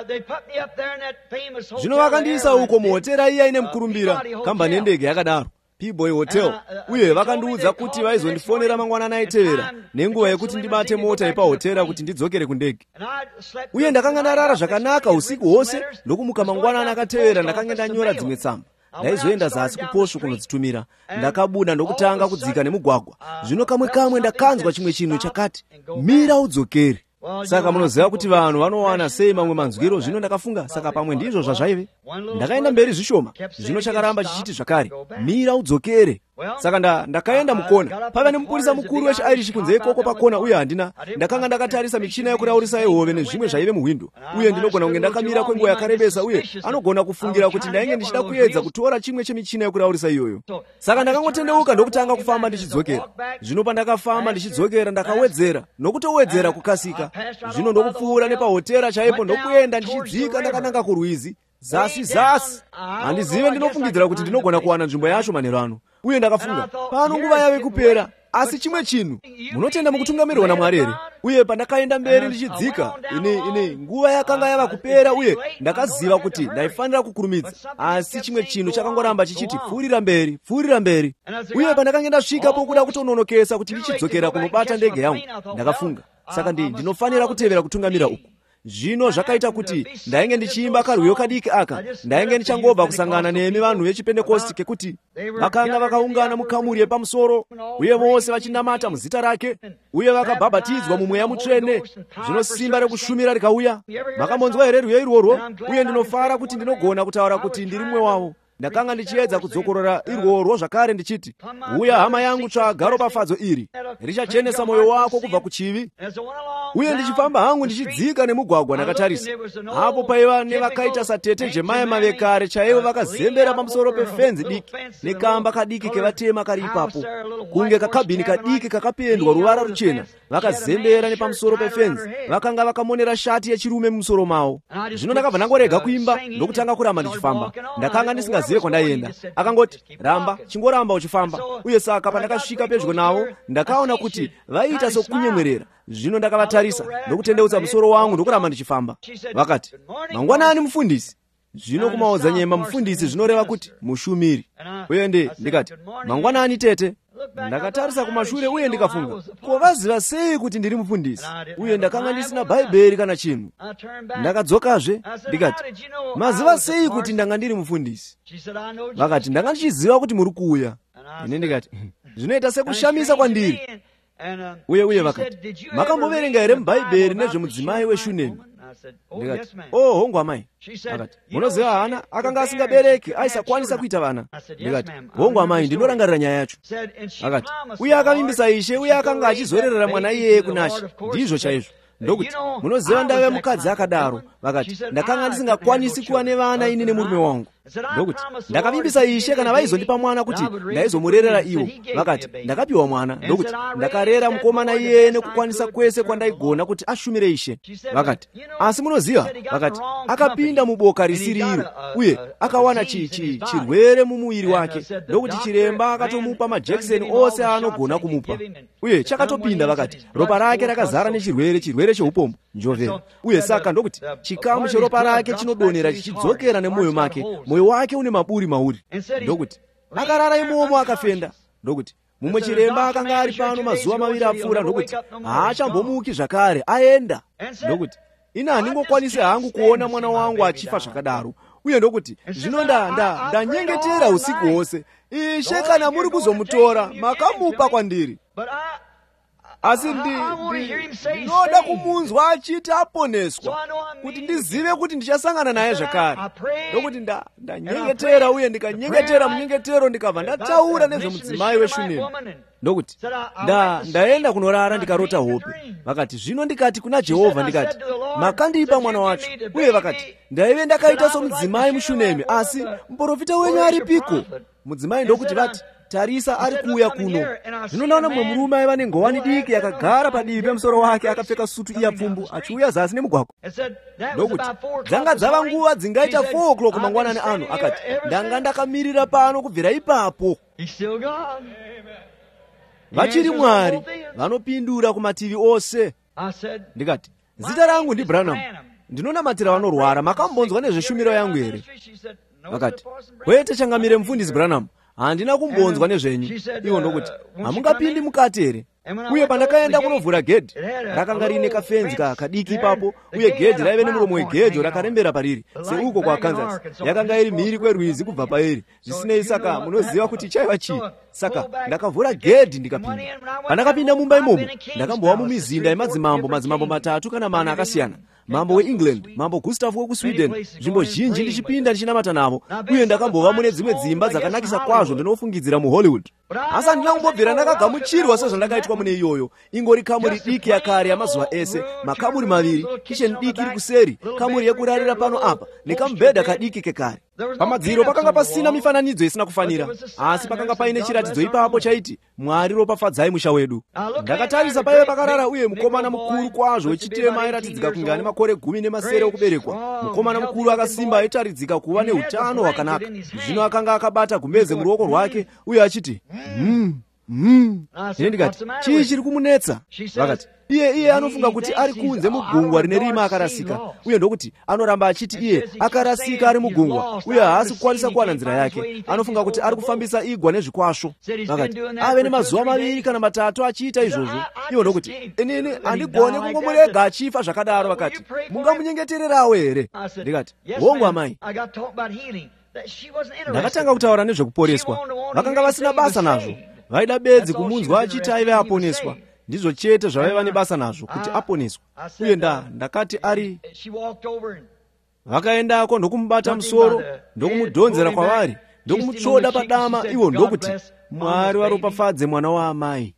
Zvino vakandiisa uko muhotera iya ine mukurumbira, kambani yendege yakadaro, P-Boy Hotel, uye vakandiudza kuti vaizondifonera mangwanani aitevera nenguva yekuti ndibate mota yepahotera kuti ndidzokere kundege. Uye ndakanga ndarara zvakanaka usiku hwose, ndokumuka mangwanani akatevera ndakanga ndanyora dzimwe tsamba. Ndaizoenda zasi kuposho kunodzitumira. Ndakabuda ndokutanga kudzika nemugwagwa. Zvino kamwe kamwe ndakanzwa chimwe chinhu chakati, mira udzokere. Saka munoziva kuti vanhu vanowana sei mamwe manzwiro. Zvino ndakafunga, saka pamwe ndizvo zvazvaive. ndakayenda mberi zvishoma, zvino chakaramba chichiti zvakare, mira udzokere. Saka nda ndakaenda mukona, pava nemupurisa mukuru wechiirish kunze ikoko pakona, uye handina ndakanga ndakatarisa michina yokuraurisa yehove nezvimwe zvaive muhwindo, uye ndinogona kunge ndakamira kwenguva yakarebesa, uye anogona kufungira kuti ndainge ndichida kuedza kutora chimwe chemichina yokuraurisa iyoyo. Saka ndakangotendeuka ndokutanga kufamba ndichidzokera. Zvino pandakafamba ndichidzokera ndakawedzera nokutowedzera kukasika. Zvino ndokupfuura nepahotera chaipo ndokuenda ndichidzika ndakananga kurwizi zasi zasi. Handizive ndinofungidzira kuti ndinogona kuwana nzvimbo yacho manheru ano, uye ndakafunga pano nguva yave kupera. Asi chimwe chinhu, munotenda mukutungamirwa naMwari here? Uye pandakaenda mberi ndichidzika, ine ine nguva yakanga yava kupera, uye ndakaziva kuti ndaifanira kukurumidza. Asi chimwe chinhu chakangoramba chichiti pfuurira mberi, pfuurira mberi. Uye pandakanga ndasvika pokuda kutononokesa kuti ndichidzokera kunobata ndege yangu, ndakafunga saka ndi ndinofanira kutevera kutungamira uku. Zvino zvakaita kuti ndainge ndichiimba karwiyo kadiki aka, ndainge ndichangobva kusangana nemi vanhu vechipentekosti kekuti vakanga vakaungana mukamuri yepamusoro, uye vose vachinamata muzita rake, uye vakabhabhatidzwa mumweya mutsvene. Zvino simba rekushumira rikauya. Makambonzwa here rwiyo irworwo? Uye ndinofara kuti ndinogona kutaura kuti ndiri mumwe wavo. Ndakanga ndichiedza kudzokorora irworwo zvakare ndichiti, uya hama yangu, tsvaga ropafadzo iri richachenesa mwoyo wako kubva kuchivi. Uye ndichifamba hangu ndichidzika nemugwagwa ndakatarisa, hapo paiva nevakaita satete Jemaya mavekare chaivo vakazembera pamusoro pefenzi diki nekamba kadiki kevatema kari ipapo, kunge kakabhini kadiki kakapendwa ruvara ruchena. Vakazembera nepamusoro pefenzi, vakanga vakamonera shati yechirume mumusoro mavo. Zvino ndakabva ndangorega kuimba ndokutanga kuramba ndichifamba. Ndakanga ndisingazive kwandaienda. Akangoti, ramba, chingoramba uchifamba. Uye saka pandakasvika pedyo navo ndakaona kuti vaiita sokunyemwerera. Zvino ndakavatarisa ndokutendeutsa musoro wangu ndokuramba ndichifamba. Vakati, mangwanani mufundisi. Zvino kumaodzanyema mufundisi zvinoreva kuti mushumiri. Uye ndi ndikati, mangwanani tete. Ndakatarisa kumashure uye ndikafunga, ko vaziva sei kuti ndiri mufundisi? Uye ndakanga ndisina bhaibheri kana chinhu. Ndakadzokazve ndikati, maziva sei kuti ndanga ndiri mufundisi? Vakati, ndanga ndichiziva kuti muri kuuya. Ine ndikati, zvinoita sekushamisa kwandiri. Uye uye vakati, makamboverenga here mubhaibheri nezvemudzimai weShunemi? Ndikati, oh hongu amai. Vakati, munoziva hana akanga asingabereki aisakwanisa kuita vana? Ndikati, hongu amai, ndinorangarira nyaya yacho. Vakati, uye akavimbisa Ishe, uye akanga achizorerera mwana iyeye kunaShe. Ndizvo chaizvo. Ndokuti, munoziva ndave mukadzi akadaro. Vakati, ndakanga ndisingakwanisi kuva nevana ini nemurume wangu. Ndokuti, ndakavimbisa Ishe kana vaizondipa mwana kuti ndaizomurerera iwo. Vakati, ndakapiwa mwana. Ndokuti, ndakarera mukomana iyeye nekukwanisa kwese kwandaigona kuti ashumire Ishe. Vakati, asi munoziva? Vakati, akapinda muboka risiri iro, uye akawana chi chi chirwere mumuviri wake. Ndokuti chiremba akatomupa majekiseni ose aanogona kumupa. Uye chakatopinda. Vakati, ropa rake rakazara nechirwere, chirwere cheupombo, njovera. Uye saka ndokuti chikamu cheropa rake chinodonhera chichidzokera nemwoyo make. Moyo wake une maburi mauri. Ndokuti akarara imomo akafenda. Ndokuti mumwe chiremba akanga ari pano mazuva maviri apfuura. Ndokuti haachambomuki zvakare, aenda. Ndokuti ina handingokwanisi hangu kuona mwana wangu achifa zvakadaro. Uye ndokuti zvino nda ndanyengetera usiku hwose, Ishe kana muri kuzomutora makamupa kwandiri. Asi ndi ndinoda kumunzwa achiti aponeswa, kuti ndizive kuti ndichasangana naye zvakare. Ndokuti ndanyengetera, uye ndikanyengetera munyengetero ndikabva ndataura nezvemudzimai weShunemi. Ndokuti ndaenda kunorara ndikarota hope. Vakati, zvino ndikati kuna Jehovha, ndikati, makandipa mwana wacho. Uye vakati, ndaive ndakaita somudzimai muShunemi, asi muprofita wenyu aripiko? Mudzimai ndokuti vati, tarisa ari kuuya kuno. Zvino ndaona mumwe murume aiva nengowani diki yakagara padivi pemusoro wake, akapfeka sutu iya pfumbu, achiuya zasi nemugwagwa. Ndokuti dzanga dzava nguva dzingaita four o'clock mangwanani ano. Akati, ndanga ndakamirira pano kubvira ipapo. Vachiri Mwari, vanopindura kumativi ose. Ndikati, zita rangu ndi Branham, ndinonamatira vanorwara. Makambonzwa nezveshumiro yangu here? Vakati, kwete changamire mufundisi Branham, handina kumbonzwa nezvenyu. Ivo ndokuti, hamungapindi mukati here? Uye pandakaenda kunovhura gedhi, rakanga rine kafenzi kadiki ipapo, uye gedhi raive nemuromo wegedhi rakarembera pariri, seuko kwa Kansas. Yakanga iri mhiri kwerwizi kubva pairi. Zvisinei, saka munoziva kuti chaiva chii. Saka ndakavhura gedhi ndikapinda. Pandakapinda mumba imomo, ndakambova mumizinda yemadzimambo, madzimambo matatu kana mana akasiyana. mambo we England, mambo Gustav wa ku Sweden, nzvimbo zhinji ndichipinda ndichinamata navo, uye ndakambova mune dzimwe dzimba dzakanakisa kwazvo ndinofungidzira mu Hollywood. Asi handina kumbobvira ndakagamuchirwa sezvandakaitwa mune iyoyo. Ingori kamuri diki yakare yamazuva ese, makamuri maviri, kicheni diki iri kuseri, kamuri yekurarira pano apa, nekamubhedha kadiki kekare. Pamadziro pakanga pasina mifananidzo isina kufanira, asi pakanga paine chiratidzo ipapo chaiti, Mwari ropafadzai musha wedu. Ndakatarisa paive pakarara uye mukomana mukuru kwazvo wechitema airatidzika kunge ane makore gumi nemasere okuberekwa. Mukomana mukuru akasimba aitaridzika kuva neutano hwakanaka. Zvino akanga akabata gumbeze muruoko rwake uye achiti, "Hmm, hmm." Ine ndikati, "Chii chiri kumunetsa?" Vakati, iye iye anofunga kuti ari kunze mugungwa rine rima akarasika, uye ndokuti anoramba achiti iye akarasika ari mugungwa uye haasi kukwanisa kuwana nzira yake. Anofunga kuti ari kufambisa igwa nezvikwasvo. Vakati, ave nemazuva maviri kana matatu achiita izvozvo. Iwo ndokuti, inini handigone kungomurega achifa zvakadaro. Vakati, mungamunyengetererawo here? Ndikati, hongu amai. Ndakatanga kutaura nezvekuporeswa. Vakanga vasina basa nazvo, vaida bedzi kumunzwa achiti aive aponeswa. Ndizvo chete zvavaiva nebasa nazvo, kuti aponeswa. Uye nda ndakati ari, vakaendako ndokumubata musoro, ndokumudhonzera kwavari, ndokumutsvoda padama. Iwo ndokuti, Mwari waropafadze mwana wa amai.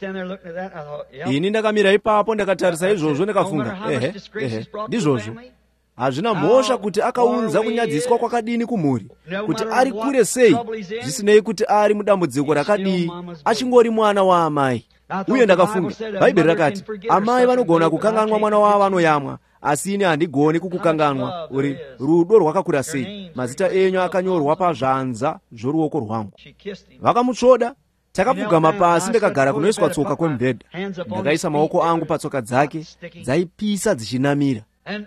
Ini ndakamira ipapo ndakatarisa izvozvo ndikafunga, ehe, ehe, ndizvozvo. Hazvina mhosva kuti akaunza kunyadziswa kwakadini kumhuri, kuti ari kure sei, zvisinei kuti ari mudambudziko rakadii, achingori mwana wa amai. Uye ndakafunga, Bhaibheri rakati, amai vanogona kukanganwa mwana wavo anoyamwa, asi ini handigoni kukukanganwa. Uri rudo rwakakura sei, mazita enyu akanyorwa pazvanza zvoruoko rwangu. Vakamutsvoda, takapfugama pasi ndakagara kunoiswa tsoka kwemubhedha. Ndakaisa maoko angu patsoka dzake, dzaipisa dzichinamira.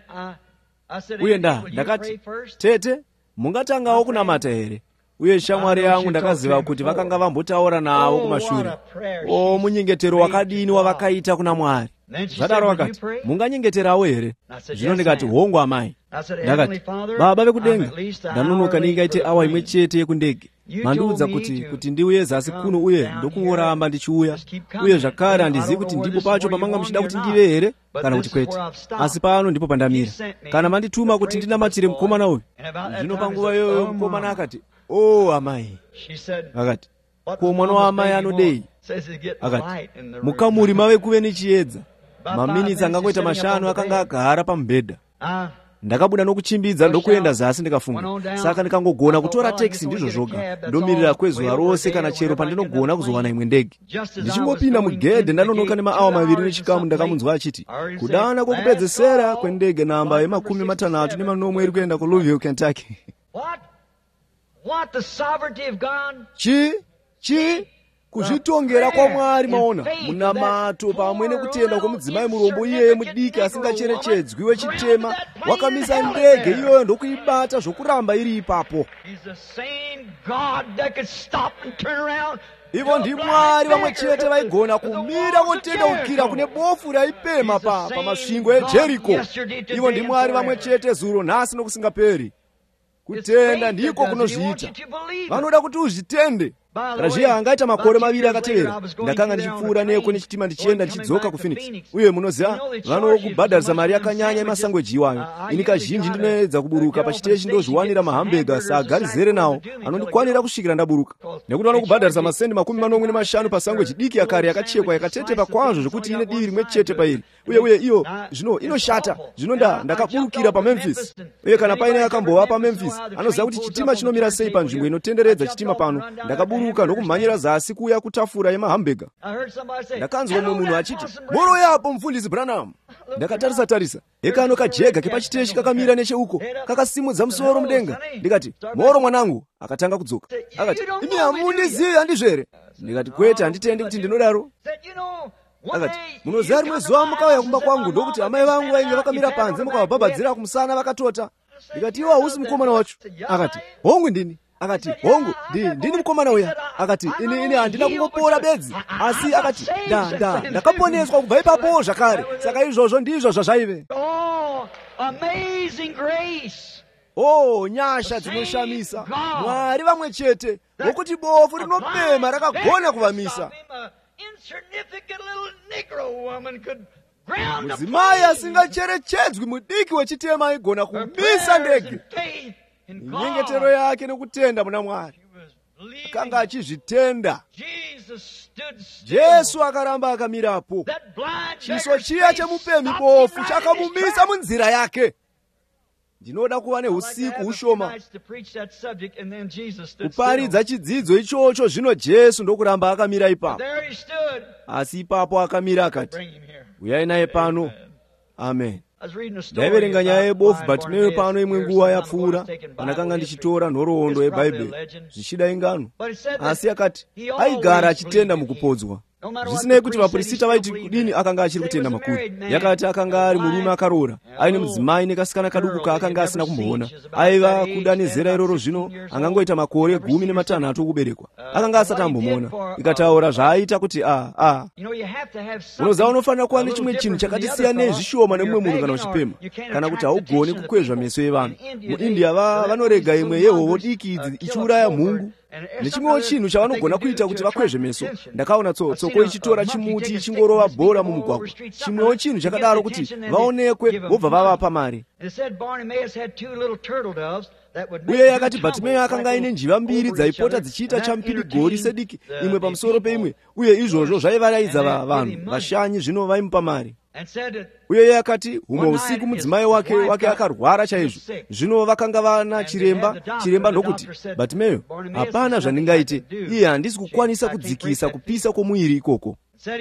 Uye nda ndakati, tete, mungatangawo kunamata here? Uye shamwari yangu ndakaziva kuti vakanga vambotaura navo kumashure. O, munyengetero wakadini wavakaita kuna Mwari. Zvadaro vakati, munganyengeterawo here? Zvino ndikati, hongu amai. Ndakati, Baba vekudenga, ndanonoka ndingaite awa imwe chete yekundege. Mandiudza kuti kuti ndiuye zasi kuno uye ndokungoramba ndichiuya. Uye zvakare handizivi kuti ndipo pacho pamanga muchida kuti ndive here kana kuti kwete. Asi pano ndipo pandamira. Kana mandituma kuti ndinamatire mukomana uyu. Zvino panguva iyoyo mukomana akati, "Oh amai." Akati, "Ko mwana wa amai anodei?" Akati, "Mukamuri mave kuve nechiedza." Maminitsi angangoita mashanu akanga agara pamubhedha. Ndakabuda nokuchimbidza ndokuenda zasi ndikafunga. Saka ndikangogona kutora teksi ndizvo zvoga, ndomirira kwezuva rose kana chero pandinogona kuzowana imwe ndege. Ndichingopinda mugedhe ndanonoka nemaawa maviri nechikamu ndakamunzwa achiti, "Kudana kwokupedzesera kwendege namba yemakumi matanhatu nemanomwe iri kuenda kuLouisville, Kentucky." Chi? Chi? Kuzvitongera kwa Mwari maona, munamato pamwe nekutenda kwomudzimai murombo iyeye mudiki asingacherechedzwi wechitema, wakamisa ndege iyoyo ndokuibata zvokuramba iri ipapo. Ivo ndi Mwari vamwe chete vaigona kumira votendaukira kune bofu raipema pa pamasvingo eJeriko. Ivo ndi Mwari vamwe chete zuro nhasi nokusingaperi. Kutenda ndiko kunozviita. Vanoda kuti uzvitende. Razhiya angaita makore maviri akatevera, ndakanga ndichipfuura neko nechitima ndichienda ndichidzoka ku Phoenix. Uye munoziva, vanokubhadharisa mari yakanyanya yemasangweji iwayo. Ini kazhinji ndinoedza kuburuka pachiteshi ndozviwanira mahambega saagari zere nawo, anondikwanira kusvikira ndaburuka. Nekuti vanokubhadharisa masendi makumi manomwe nemashanu pasangweji diki yakare yakachekwa yakatetepa kwazvo zvokuti ine dii rimwe chete pairi. Uye uye iyo, zvino inoshata. Zvino nda ndakaburukira paMemphis. Uye kana paine yakambova paMemphis, anoziva kuti chitima chinomira sei panzvimbo inotenderedza chitima pano. Ndakaburuka ndokumhanyira zasi kuya kutafura yemahambega. Ndakanzwa mumwe munhu achiti, "Moro yapo mufundisi Branham." Ndakatarisa tarisa, ekano kajega kepachiteshi kakamira necheuko, kakasimudza musoro mudenga. Ndikati, "Moro mwanangu." Akatanga kudzoka. Akati, "Imi hamundizivi handizvere?" Ndikati, "Kwete, handitendi kuti ndinodaro." Akati, "Munoziva rimwe zuva mukauya kumba kwangu ndokuti amai vangu vainge vakamira panze mukavabhabhadzira kumusana vakatota." Ndikati, "Iwo hausi mukomana wacho." Akati, "Hongu ndini." Akati, "Hongu, ndi ndini mukomana uya." Akati, "Ini ini handina kungopora bedzi." Asi akati, "Da da ndakaponeswa kubva ipapo zvakare." Saka izvozvo ndizvo zvazvaive. Oh, amazing grace. Oh, nyasha dzinoshamisa. Mwari vamwe chete, wokuti bofu rinopema rakagona kuvamisa. muzimayi asingacherechedzwi mudiki wechitema aigona kumisa ndege minyengetero yake nekutenda muna Mwari. Akanga achizvitenda. Jesu akaramba akamirapo. Chiso chiya chemupemi bofu chakamumisa munzira yake. Ndinoda kuva neusiku ushoma kuparidza chidzidzo ichocho, zvino Jesu ndokuramba akamira ipapo. Asi ipapo akamira akati, uyai naye pano. Amen. Ndaiverenga nyaya yebofu Bhatimeyo pano imwe nguva yapfuura, pandakanga ndichitora nhoroondo yebhaibheri zvichida ingano. Asi akati aigara achitenda mukupodzwa. Zvisinei kuti vaprista vaiti kudini, akanga achiri kutenda makuru. Yakati akanga ari murume akaroora, aine mudzimai nekasikana kaduku kaakanga asina kumboona. Aiva kuda nezera iroro, zvino angangoita makore gumi nematanhatu okuberekwa. Akanga asati ambomuona. Ikataura zvaaita kuti a a unoziva unofanira kuva nechimwe chinhu chakati siyanei zvishoma nemumwe munhu kana uchipema, kana kuti haugoni kukwezva meso evanhu. MuIndia vanorega imwe yehovo diki idzi ichiuraya mhungu. Nechimwewo chinhu chavanogona kuita kuti vakwezve meso. Ndakaona tsoko ichitora chimuti ichingorova bhora mumugwagwa. Chimwewo chinhu chakadaro kuti vaonekwe vobva vavapa mari. Uye yakati Bhatimeyo akanga aine njiva mbiri dzaipota dzichiita chamupirigori sediki, imwe pamusoro peimwe, uye izvozvo zvaivaraidza vanhu vashanyi, zvino vaimupa mari. Uye yakati humwe usiku mudzimai wake wake akarwara chaizvo, zvino vakanga vana chiremba. Chiremba ndokuti, Bhatimeyo, hapana zvandingaite, iye handisi kukwanisa kudzikisa kupisa kwomuviri ikoko.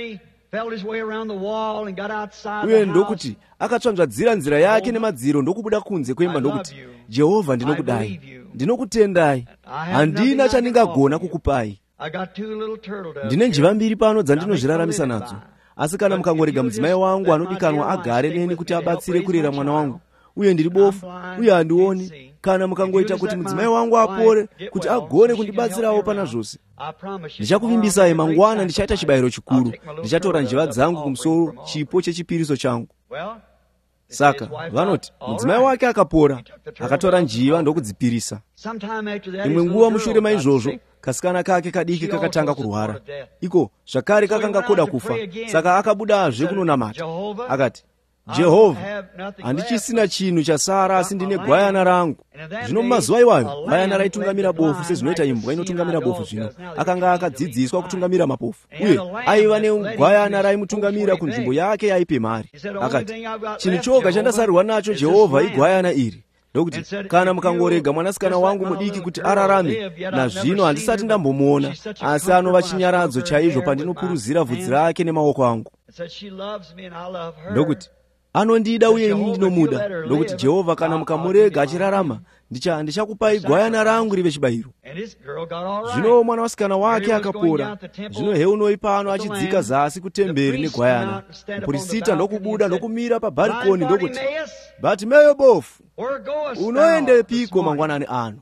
Uye ndokuti akatsvanzvadzira nzira yake nemadziro ndokubuda kunze kwemba ndokuti, Jehovha, ndinokudai, ndinokutendai, handina chandingagona kukupai. Ndine njiva mbiri pano dzandinozviraramisa nadzo. Asi kana mukangorega mudzimai wangu anodikanwa agare neni kuti abatsire kurera mwana wangu, uye ndiri bofu uye handioni, kana mukangoita kuti mudzimai wangu apore kuti agone kundibatsirawo pana zvose, ndichakuvimbisai mangwana ndichaita chibayiro chikuru, ndichatora njiva dzangu kumusoro, chipo chechipiriso changu. Saka vanoti mudzimai wake akapora, akatora njiva ndokudzipirisa. Imwe nguva mushure maizvozvo kasikana kake kadiki kakatanga kurwara. Iko zvakare kakanga koda kufa, saka akabudazve kunonamata. Akati, Jehovha, handichisina chinhu chasara asi ndine gwayana rangu. Zvino mumazuva iwayo gwayana raitungamira bofu sezvinoita imbwa inotungamira bofu zvino. Akanga akadzidziswa kutungamira mapofu, uye aiva negwayana raimutungamira kunzvimbo yake yaipe mari. Akati, chinhu choga chandasarirwa nacho Jehovha igwayana iri, ndokuti kana mukangorega mwanasikana wangu mudiki kuti ararame, nazvino handisati ndambomuona, asi anova chinyaradzo chaizvo pandinopuruzira vhudzi rake nemaoko angu. Ndokuti anondida uye ini ndinomuda, ndokuti Jehovha, kana mukamurega achirarama, ndichakupai gwayana rangu rive chibayiro. Zvino mwanasikana wake akapora. Zvino heunoi pano achidzika zasi kutemberi negwayana. Muprista ndokubuda ndokumira pabharikoni ndokuti, Bhatimeyo bofu, unoendepiko mangwanani ano?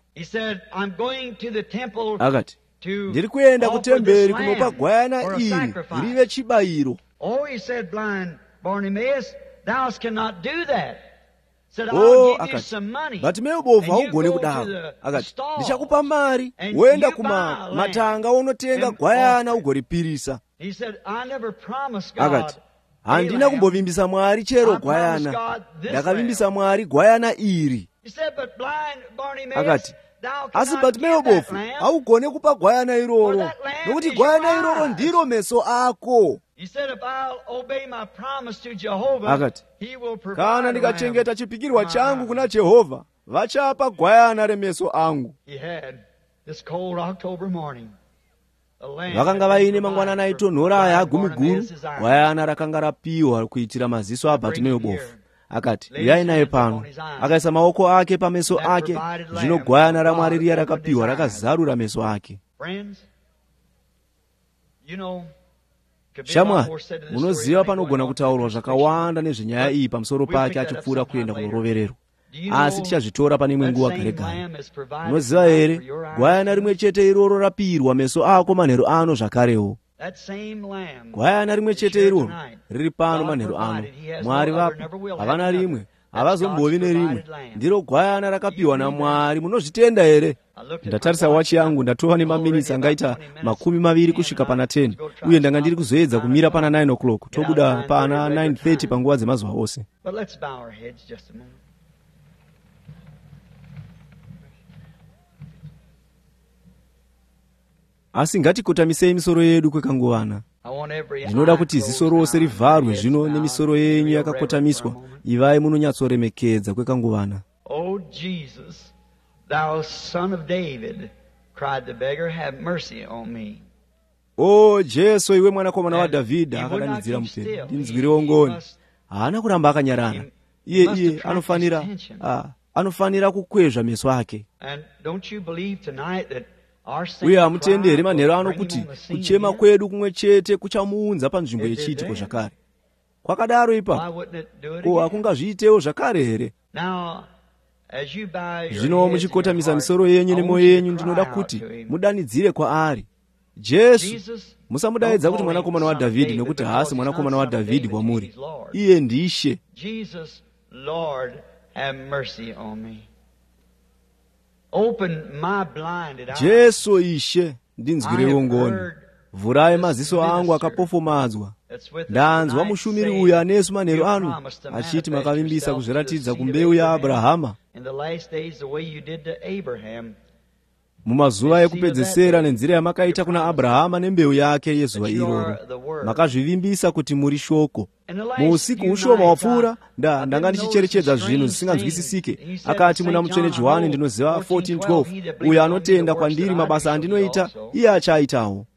Akati, ndiri kuenda kutemberi kunopa gwayana iri rive chibayiro. Oh, akati, Bhatimeyo bofu, haugoni kudaro. Akati, ndichakupa mari, woenda kuma matanga unotenga gwayana ugoripirisa. Akati, handina kumbovimbisa Mwari chero gwayana, ndakavimbisa Mwari gwayana iri. Akati, asi Bhatimeyo bofu, haugoni kupa gwayana iroro, nokuti gwayana iroro ndiro meso ako. Akati, kana ndikachengeta chipikirwa changu kuna Jehovha, vachapa gwayana remeso angu. Vakanga vaine mangwanana aitonhora aya agumi guru, gwayana rakanga rapiwa kuitira maziso aBhatimeyo bofu. Akati, uyai naye pano. Akaisa maoko ake pameso ake, zvino gwayana raMwari riya rakapiwa rakazarura meso ake. Shamwari, munoziva panogona kutaurwa zvakawanda nezvenyaya iyi pamusoro pake achipfuura kuenda kunoroverero. Asi tichazvitora pane imwe nguva gare gare. Munoziva here, gwayana rimwe chete iroro rapirwa meso ako manheru ano zvakarewo. Gwayana rimwe chete iroro riri pano manheru ano. Mwari vapo, havana rimwe, havazombovi nerimwe. Ndiro gwayana rakapiwa naMwari. Munozvitenda here? Ndatarisa wachi yangu ndatova nemaminitsi angaita makumi maviri kusvika pana ten, uye ndanga ndiri kuzoedza kumira pana nine o'clock. Tobuda pana nine thirty panguva dzemazuva ose. Asi ngatikotamisei misoro yedu kwekanguvana. Ndinoda kuti ziso rose rivharwe zvino nemisoro yenyu yakakotamiswa. Ivai munonyatsoremekedza kwekanguvana. O Jesus, thou son of David, cried the beggar, have mercy on me. O Jesu, iwe mwanakomana wa Davidhi, akadanidzira mutende, ndinzwirewo ngoni. Haana kuramba akanyarara. Iye iye anofanira ah, anofanira kukwezva meso ake. And don't you believe tonight that uye hamutende here manheru ano kuti kuchema kwedu kumwe chete kuchamuunza panzvimbo yechiitiko zvakare? Kwakadaro ipa ko hakungazviitewo zvakare here? Zvino muchikotamisa misoro yenyu nemwoyo yenyu, ndinoda kuti mudanidzire kwaari. Jesu, musamudaidza kuti mwanakomana wa Dhavhidhi, nekuti haasi mwanakomana wa Dhavhidhi kwamuri. Iye ndiShe. Jesus, Lord, have mercy on me. Open my blinded eyes. Jesu Ishe, ndinzwirewo ngoni. Vhurai maziso angu akapofomadzwa. Ndanzwa mushumiri uyu anesu manheru anu achiti makavimbisa kuzviratidza kumbeu yaAbrahama mumazuva ekupedzesera nenzira yamakaita kuna Abrahama nembeu yake yezuva iroro. Makazvivimbisa kuti muri shoko. Muusiku ushoma wapfuura nda ndanga ndichicherechedza zvinhu zvisinganzwisisike. Akati muna mutsvene Johani ndinoziva fourteen twelve, uyo anotenda kwandiri mabasa andinoita iye achaitawo.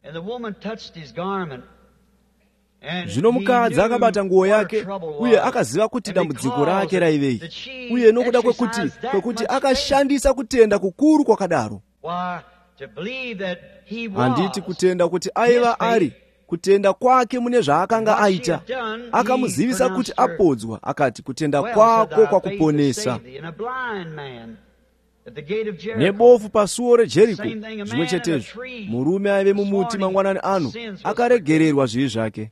Zvino mukadzi akabata nguo yake uye akaziva kuti dambudziko rake raivei, uye nokuda kwekuti kwekuti akashandisa kutenda kukuru kwakadaro. Handiti kutenda kuti aiva ari, kutenda kwake mune zvaakanga aita. Akamuzivisa kuti apodzwa, akati kutenda kwako kwakuponesa. Nebofu pasuo reJeriko zvimwe chetezvo, murume aive mumuti mangwanani ano akaregererwa zvivi zvake.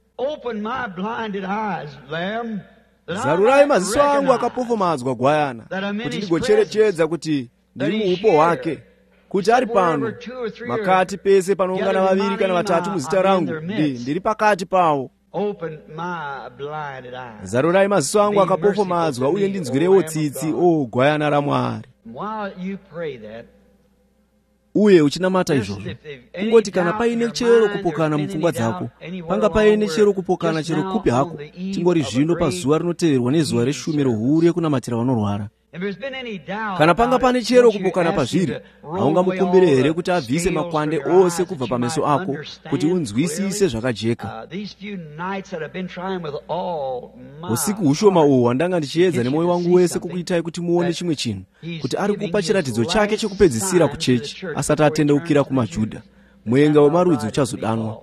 Zarurai maziso angu akapofomadzwa gwayana, kuti ndigocherechedza kuti ndiri muupo hwake, kuti ari pano makati pese panoungana vaviri kana vatatu muzita rangu, ndiri pakati pavo. Zarurai maziso angu akapofomadzwa uye ndinzwirewo tsitsi, o gwayana raMwari. Uye uchinamata izvozvo, kungoti kana paine chero kupokana mupfungwa dzako, panga paine chero kupokana chero kupi hako, tingori zvino pazuva rinoteverwa nezuva reshumiro huru yekunamatira vanorwara. Kana panga pane chero kupokana pazviri, haungamukumbire here kuti abvise makwande ose kubva pameso ako, kuti unzwisise zvakajeka. Usiku hushoma uhu hwandanga ndichiedza nemwoyo wangu wese kukuitai kuti muone chimwe chinhu, kuti ari kupa chiratidzo chake chekupedzisira kuchechi asati atendeukira kumaJudha. Mwenga wemarudzi uchazodanwa.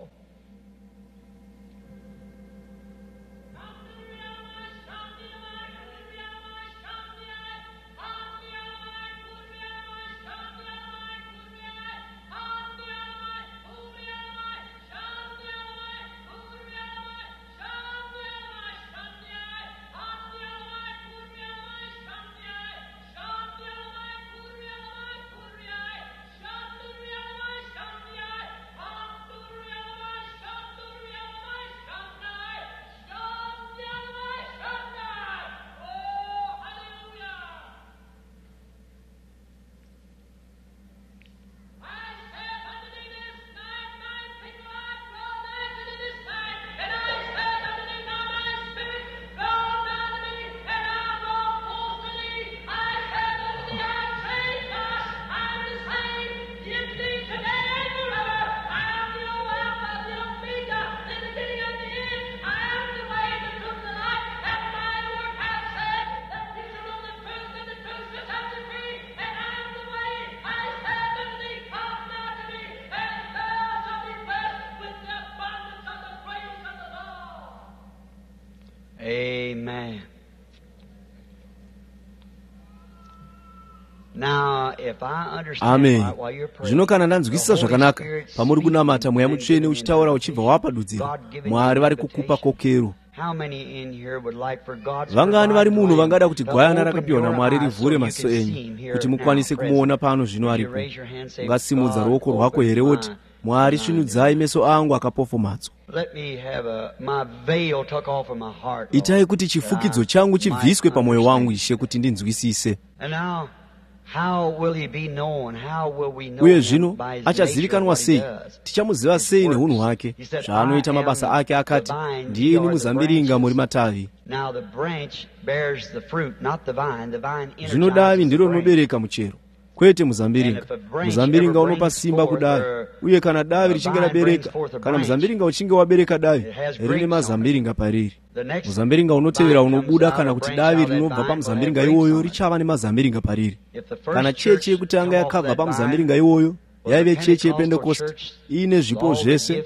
Amen. Amen. Zvino kana ndanzwisisa zvakanaka, pamuri kunamata mweya mutsvene uchitaura uchibva wapadudzira, Mwari vari kukupa kokero. vangani vari muno vangada kuti gwayana rakapiwa naMwari rivhure maziso enyu kuti mukwanise kumuona pano zvino aripo? Ungasimudza ruoko rwako here woti, Mwari, svinudzai meso angu akapofomadzwa. Itai kuti chifukidzo changu chibviswe pamwoyo wangu, Ishe, kuti ndinzwisise. Uye zvino achazivikanwa sei? Tichamuziva sei neunhu hwake, zvaanoita, mabasa ake? Akati, ndini muzambiringa muri matavi. Zvino davi ndiro rinobereka muchero, kwete muzambiringa. Muzambiringa unopa simba kudavi, uye kana davi richinge rabereka, kana muzambiringa uchinge wabereka davi, rine mazambiringa pariri. Muzambiringa unotevera unobuda, kana kuti davi rinobva pamuzambiringa iwoyo richava nemazambiringa pariri. Kana chechi yekutanga yakabva pamuzambiringa iwoyo, yaive chechi yePentekoste, iine zvipo zvese,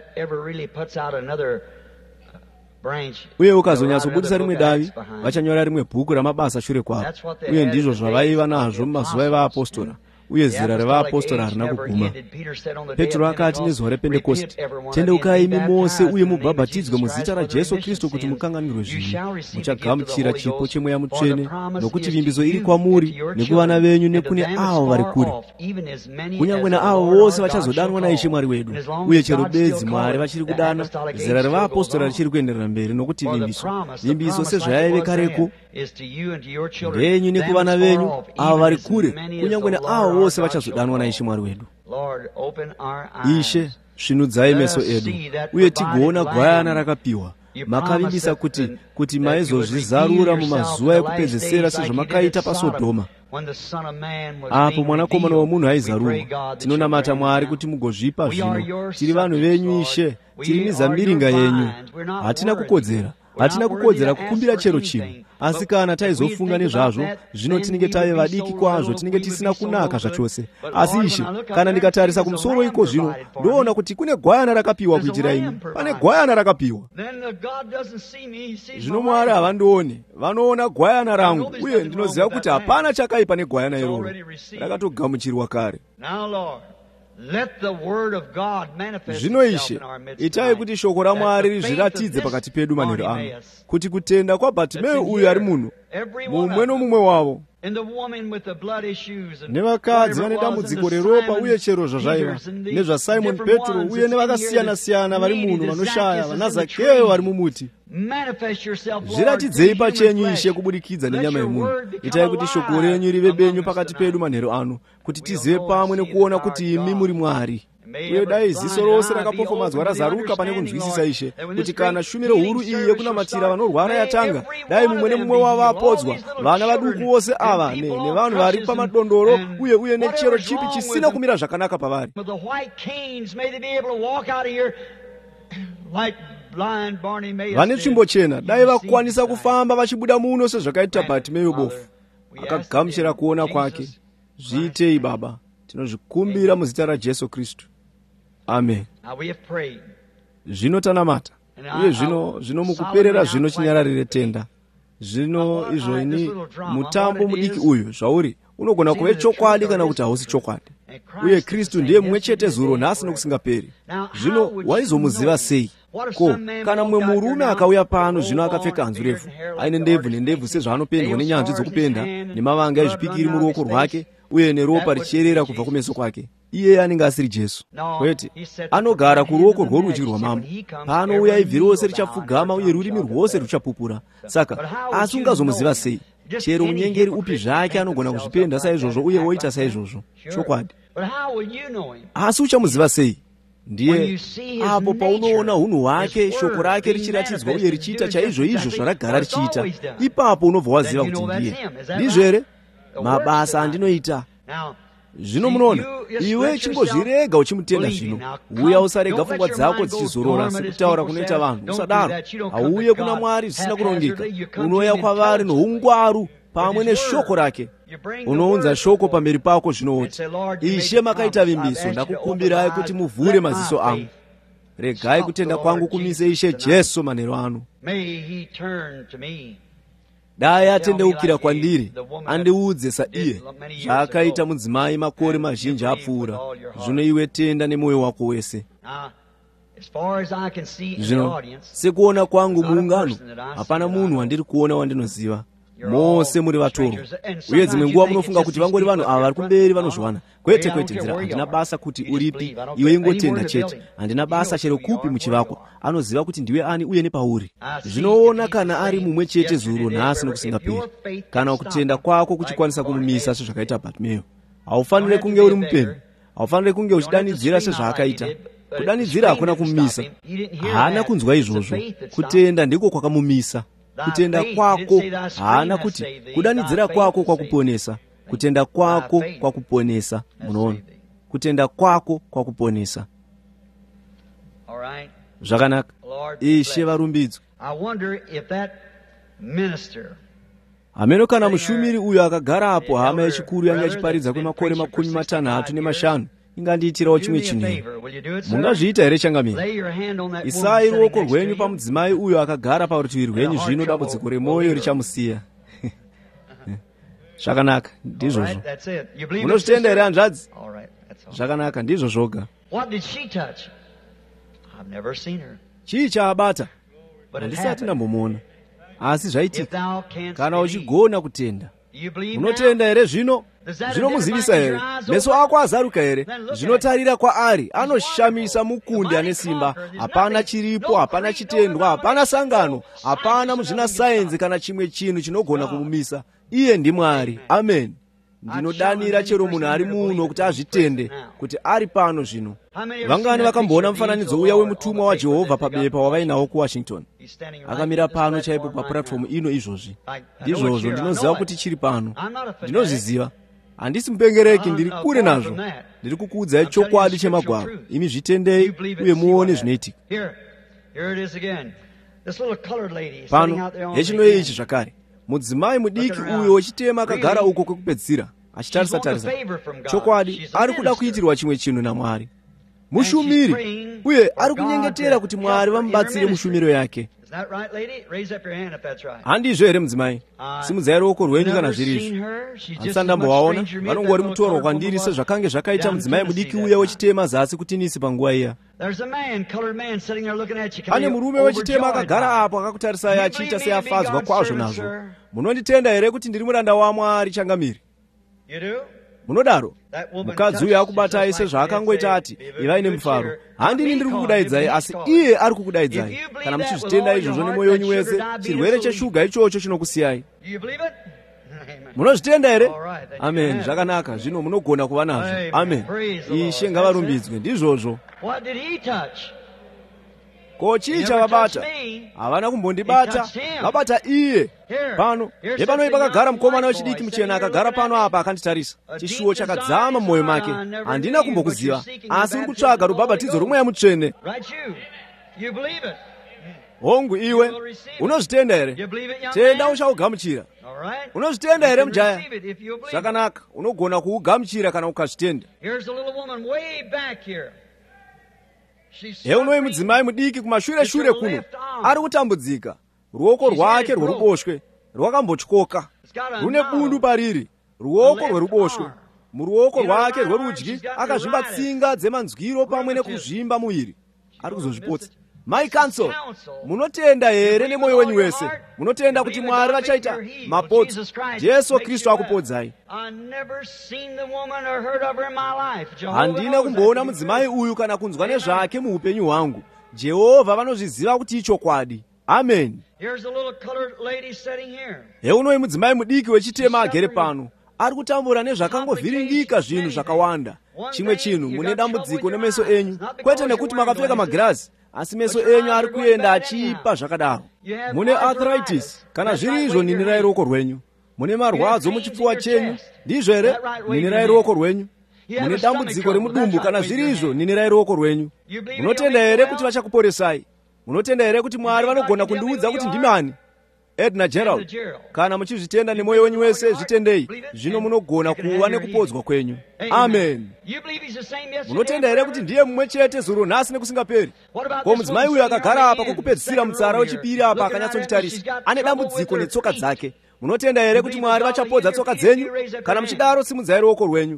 uye ukazonyatsobudisa rimwe davi, vachanyora rimwe bhuku ramabasa shure kwavo. Uye ndizvo zvavaiva nazvo mumazuva evaapostora, uye zera revaapostora harina kuguma. Petro akati nezuva rePentekoste, tendeukai imi mose uye mubhabhatidzwe muzita raJesu Kristu kuti mukanganwirwe zvinhu. Muchagamuchira chipo chemweya mutsvene, nokuti vimbiso iri kwamuri nekuvana venyu nekune avo vari kure, kunyange naavo vose vachazodanwa naIshe Mwari wedu. Uye chero bedzi Mwari vachiri kudana, zera revaapostora richiri kuenderera mberi, nokuti vimbiso vimbiso sezvayaive kareko ndenyu nekuvana venyu avo vari kure, kunyange naavo vose vachazodanwa naIshe Mwari wedu. Ishe, svinudzai meso edu, uye tigoona gwayana rakapiwa. Makavimbisa kuti kuti maizozvizarura mumazuva ekupedzesera sezvamakaita paSodhoma. Apo mwanakomana womunhu aizarurwa, tinonamata Mwari kuti mugozvipa zvino. Tiri vanhu venyu, Ishe, tiri mizambiringa yenyu. Hatina kukodzera hatina kukodzera kukumbira chero chino, asi kana taizofunga nezvazvo, zvino tinenge tave vadiki kwazvo, tinenge tisina kunaka zvachose. Asi Ishe, kana ndikatarisa kumusoro iko zvino, ndoona kuti kune gwayana rakapiwa kuitira imi. Pane gwayana rakapiwa. Zvino Mwari havandione, vanoona gwayana rangu, uye ndinoziva kuti hapana chakaipa negwayana iroro, rakatogamuchirwa kare. Zvino Ishe, itai kuti shoko raMwari rizviratidze pakati pedu manheru ano, kuti kutenda kwaBhatimeu uyu ari muno, mumwe nomumwe wavo, nevakadzi vane dambudziko reropa uye chero zvazvaiva, nezvaSimoni Petro uye nevakasiyana-siyana vari muno vanoshaya, vanaZakeo vari mumuti. Zviratidzei pachenyu, Ishe, kubudikidza nenyama yemunhu. Itai kuti shoko renyu rive benyu pakati pedu manheru ano, kuti tizive pamwe nekuona kuti imi muri Mwari. Uye dai ziso rose rakapofomadzwa razaruka pane kunzwisisa, Ishe, kuti kana shumiro huru iyi yekunamatira vanorwara yatanga, dai mumwe nemumwe wavo apodzwa, vana vaduku vose ava nevanhu vari pamadondoro, uye uye nechero chipi chisina kumira zvakanaka pavari. Vane tsvimbo chena, dai vakwanisa kufamba vachibuda muno sezvakaita Bhatimeu bofu. Akagamuchira kuona kwake. Zviitei Baba, tinozvikumbira muzita raJesu Kristu. Amen. Zvino tanamata, uye zvino zvino mukuperera zvino chinyararire tenda. Zvino izvo ini mutambo mudiki uyu zvauri unogona kuve chokwadi kana kuti hausi chokwadi. Uye Kristu ndiye mumwe chete zuro nhasi nokusingaperi. Zvino waizomuziva sei? Ko, kana mumwe murume akauya pano zvino akapfeka hanzu refu, aine ndebvu nendebvu sezvaanopendwa nenyanzvi dzokupenda, nemavanga ezvipikiri muruoko rwake, uye neropa richierera kubva kumeso kwake, iye anenge asiri Jesu. Kwete, anogara kuruoko rworudyi rwamambo. Panouya ibvi rose richapfugama uye rurimi rwose ruchapupura. Saka asi ungazomuziva sei? Chero munyengeri upi zvake anogona kuzvipenda saizvozvo uye woita saizvozvo. Chokwadi. Asi uchamuziva sei? Ndiye apo paunoona unhu hwake, shoko rake richiratidzwa uye richiita chaizvo izvo zvaragara richiita, ipapo unobva waziva kuti ndiye. Ndizvo here? Mabasa andinoita. Zvino munoona, iwe chingozvirega uchimutenda zvino. Uya usarega pfungwa dzako dzichizorora sekutaura kunoita vanhu. Usadaro. Hauye kuna Mwari zvisina kurongeka. Unoya kwavari noungwaru pamwe neshoko rake. Unounza shoko pamberi pako zvinoti, Ishe, makaita vimbiso, ndakukumbirai kuti muvhure maziso angu. Regai kutenda kwangu kumise Ishe Jesu manheru ano. Dai atendeukira kwandiri, andiudze saiye zvaakaita mudzimai makore mazhinji apfuura. Zvino iwe tenda nemwoyo wako wese. Zvino sekuona kwangu muungano hapana munhu wandiri kuona wandinoziva. Mose muri vatoro, uye dzimwe nguva munofunga kuti vangori vanhu ava vari kumberi vanozvivana. Kwete kwete, nzira handina basa kuti uripi, iwe ingotenda chete. Handina basa chero kupi muchivako, anoziva kuti ndiwe ani uye nepauri. Zvinoona kana ari mumwe chete zuro nhasi nokusingaperi. Kana kutenda kwako kuchikwanisa kumumisa sezvakaita Bhatimeo. Haufanire kunge uri mupenyu, haufanire kunge uchidanidzira sezvaakaita. Kudanidzira hakuna kumumisa, haana kunzwa izvozvo. Kutenda ndiko kwakamumisa. Kutenda kwako, haana kuti kudanidzira kwako kwakuponesa. Kutenda kwako kwakuponesa. Munoona, kutenda kwako kwakuponesa. Zvakanaka. Ishe varumbidzwe. Ameno kana mushumiri uyo akagara apo hama yechikuru yanga achiparidza kwemakore makumi matanhatu nemashanu ingandiitirawo chimwe chinhu. Mungazviita here changamira? Isai ruoko rwenyu pamudzimai uyo akagara parutivi rwenyu, zvino dambudziko remwoyo richamusiya. Zvakanaka, ndizvozvo. Munozvitenda here hanzvadzi? Zvakanaka, ndizvo zvoga. Chii chaabata? Handisati ndambomuona. Asi zvaitika. Kana uchigona kutenda, unotenda here zvino? Zvinomuzivisa here? Meso ako azaruka here? Zvinotarira kwaari, anoshamisa mukundi ane simba. Hapana chiripo, hapana chitendwa, hapana sangano, hapana muzvina sayenzi kana chimwe chinhu chinogona kumumisa. Iye ndiMwari. Amen. Ndinodanira chero munhu ari muno kuti azvitende kuti ari pano zvino. Vangani vakamboona mufananidzo uya wemutumwa waJehovha pabepa wavainawo kuWashington? Akamira pano chaipo papuratifomu ino izvozvi. Ndizvozvo ndinoziva kuti chiri pano. Ndinozviziva. Handisi mupengereki, ndiri kure nazvo. Ndiri kukuudzai chokwadi chemagwaro. Imi zvitendei uye muone zvinoitika. Pano hechino ichi zvakare. Mudzimai mudiki uyo wechitema akagara uko kwekupedzisira achitarisa tarisa. Chokwadi ari kuda kuitirwa chimwe chinhu naMwari. Mushumiri uye ari kunyengetera kuti Mwari vamubatsire mushumiro yake. Handizvo here mudzimai? Simudzai ruoko rwenyu kana zviri izvo. Handisati ndambovaona, vanongori mutorwa kwandiri sezvakange zvakaita mudzimai mudiki uya wechitema zasi kuTinisi panguva iya. Pane murume wechitema akagara apo akakutarisai achiita seafadzwa kwazvo nazvo. Munonditenda here kuti ndiri muranda waMwari changamiri? Munodaro? Mukadzi uyo akubatai sezvaakangoita ati ivai nemufaro. Handini ndiri kukudaidzai, asi iye ari kukudaidzai. Kana muchizvitenda izvozvo nemwoyo wenyu wese, chirwere cheshuga ichocho chinokusiyai. Munozvitenda here? Amen. Zvakanaka. Zvino munogona kuva nazvo. Amen. Ishe ngavarumbidzwe. Ndizvozvo. Ko chii chavabata? Havana kumbondibata, vabata iye. Pano nepano pakagara mukomana wechidiki muchena akagara pano apa akanditarisa. Chishuwo chakadzama mumwoyo make. Handina kumbokuziva, asi uri kutsvaga rubhabhatidzo rwomweya mutsvene. Hongu iwe, unozvitenda here? Tenda uchaugamuchira. Unozvitenda here mujaya? Zvakanaka, unogona kuugamuchira kana ukazvitenda. Heunoyi mudzimai mudiki kumashure shure kuno ari kutambudzika. Ruoko rwake rweruboshwe rwakambotyoka, rune bundu pariri. Ruoko rweruboshwe. Muruoko rwake rwerudyi akazvimba tsinga dzemanzwiro pamwe nekuzvimba muviri. Ari kuzozvipotsa. My counsel, munotenda here nemwoyo wenyu wese? Munotenda kuti Mwari vachaita mapotso? Jesu Kristu akupodzai. Handina kumboona mudzimai uyu kana kunzwa nezvake muupenyu hwangu. Jehovha vanozviziva kuti ichokwadi. Amen. Heunoyi mudzimai mudiki wechitema agere pano. Ari kutambura nezvakangovhiringika zvinhu zvakawanda. Chimwe chinhu, mune dambudziko nemeso enyu. Kwete nekuti makapfeka magirazi, asi meso enyu ari kuenda achipa zvakadaro. Mune arthritis, kana zviri izvo ninirai ruoko rwenyu. Mune marwadzo muchipfuva chenyu, ndizvo here? Ninirai ruoko rwenyu. Mune dambudziko remudumbu, kana zviri izvo ninirai ruoko rwenyu. Munotenda here kuti vachakuporesai? Munotenda here kuti Mwari vanogona kundiudza kuti ndimani? Edna Gerald, kana muchizvitenda nemwoyo wenyu wese, zvitendei. Zvino munogona kuva nekupodzwa kwenyu. Amen. Munotenda here kuti ndiye mumwe chete zuro nhasi nekusingaperi? Ko mudzimai uyu akagara apa kwokupedzisira mutsara wechipiri apa akanyatsonditarisa, ane dambudziko netsoka dzake. Munotenda here kuti Mwari vachapodza tsoka dzenyu? Kana muchidaro simudzai ruoko rwenyu.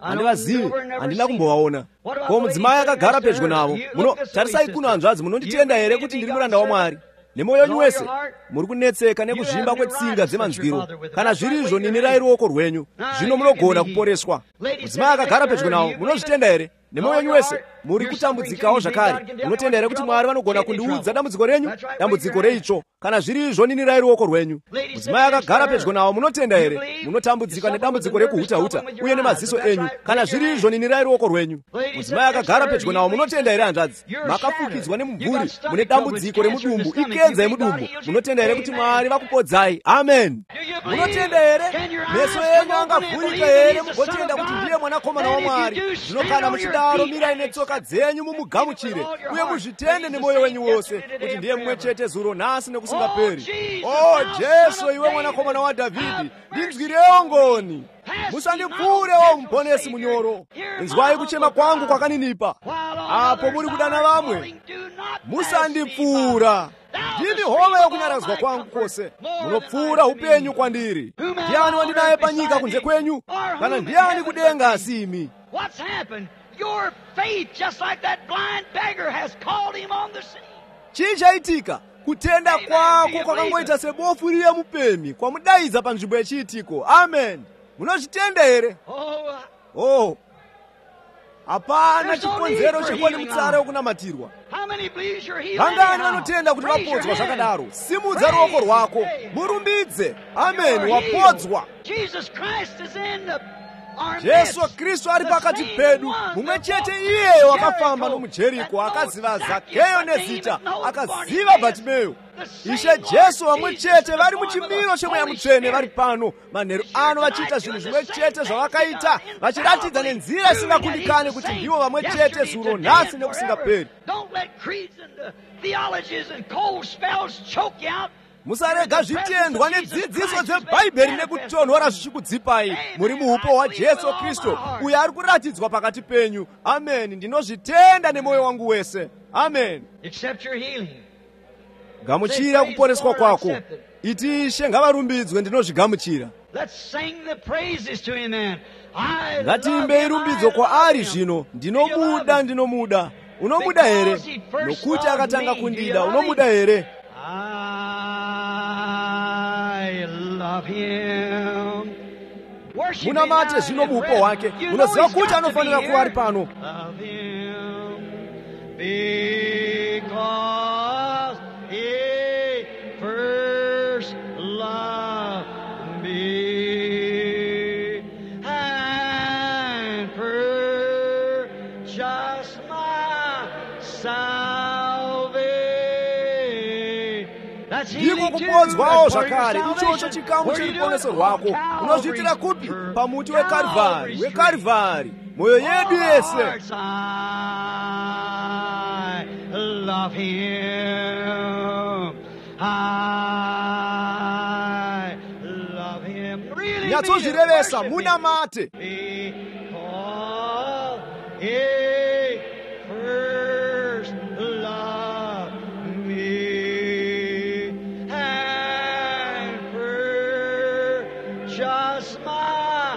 handivazivi, handina kumbovaona. Ko mudzimai akagara pedyo navo, muno tarisai kuno hanzvadzi, munonditenda here kuti ndiri muranda waMwari? Nemwoyo wenyu wese muri kunetseka nekuzvimba kwetsinga dzemanzwiro. Kana zviri izvo, ninirai ruoko rwenyu, zvino munogona kuporeswa. Mudzimai akagara pedyo navo, munozvitenda here? Nemwoyo wenyu wese muri kutambudzikawo zvakare, munotenda here kuti Mwari vanogona kundiudza dambudziko renyu? Dambudziko reitsvo. Kana zviri izvo, ninirai ruoko rwenyu. Mudzimai akagara pedyo navo, munotenda here? Munotambudzika nedambudziko rekuhutahuta uye nemaziso enyu. Kana zviri izvo, ninirai ruoko rwenyu. Mudzimai akagara pedyo navo, munotenda here hanzvadzi? Makafukidzwa nemumvuri, mune dambudziko remudumbu, ikenza yemudumbu. Munotenda here kuti Mwari vakupodzai? Amen. Munotenda here? Meso enyu angavhurika here mugotenda kuti ndiye mwanakomana waMwari? Zvino kana muchidaro, mirai netsoka dzenyu mumugamuchire uye muzvitende nemwoyo wenyu wose kuti ndiye mumwe chete zuro nhasi nekusingaperi. O Jesu, iwe mwanakomana waDhavhidhi, ndinzwirewo ngoni. Musandipfuurewo muponesi munyoro. Inzwai kuchema kwangu kwakaninipa. Apo muri kudana vamwe, musandipfuura. Ndini hova yokunyaradzwa kwangu kwose. Munopfuura upenyu kwandiri. Ndiani wandinaye panyika kunze kwenyu? Kana ndiani kudenga asimi? What's happened? Your faith, just like that blind beggar, has called him on the scene. Chii chaitika? Kutenda kwako kwakangoita sebofu riya mupemi kwamudaidza panzvimbo yechiitiko. Amen. Munozvitenda here? Oh, hapana chikonzero chekoni mutsara wokunamatirwa. Vangani vanotenda kuti vapodzwa zvakadaro? Simudza ruoko rwako, murumbidze. Amen, wapodzwa. Jesu Kristu ari pakati pedu, mumwe chete iyeyo wakafamba nomujeriko, akaziva Zakeyo nezita, akaziva Bhatimeyo. Ishe Jesu vamwe chete vari muchimiro chemweya mutsvene vari pano manheru ano vachiita zvinhu zvimwe chete zvavakaita, vachiratidza nenzira isingakundikane kuti ndivo vamwe chete zuro nhasi nekusingaperi. Musarega zvitendwa nedzidziso dzeBhaibheri nekutonhora zvichikudzipai. Muri muupo hwaJesu Kristu uyo ari kuratidzwa pakati penyu. Amen. Ndinozvitenda nemwoyo wangu wese. Amen. Gamuchira kuporeswa kwako. Iti Ishe ngavarumbidzwe, ndinozvigamuchira. Ngatimbe irumbidzo kwaari zvino. Ndinomuda, ndinomuda. Unomuda here? Nokuti akatanga kundida. Unomuda here? I love him. Munamate zvino muupo hwake. Munoziva kuti anofanira kuva ari pano. Because he first loved me and purchased my salvation. Ndiko kupodzwawo zvakare, ichocho chikamu cheruponeso rwako. Unozviitira kupi? Pamuti weKarvari, weKarvari. Mwoyo yedu yese. I love him. I love him. Really? Nyatsozvirevesa, munamate. Because he first loved me. Just my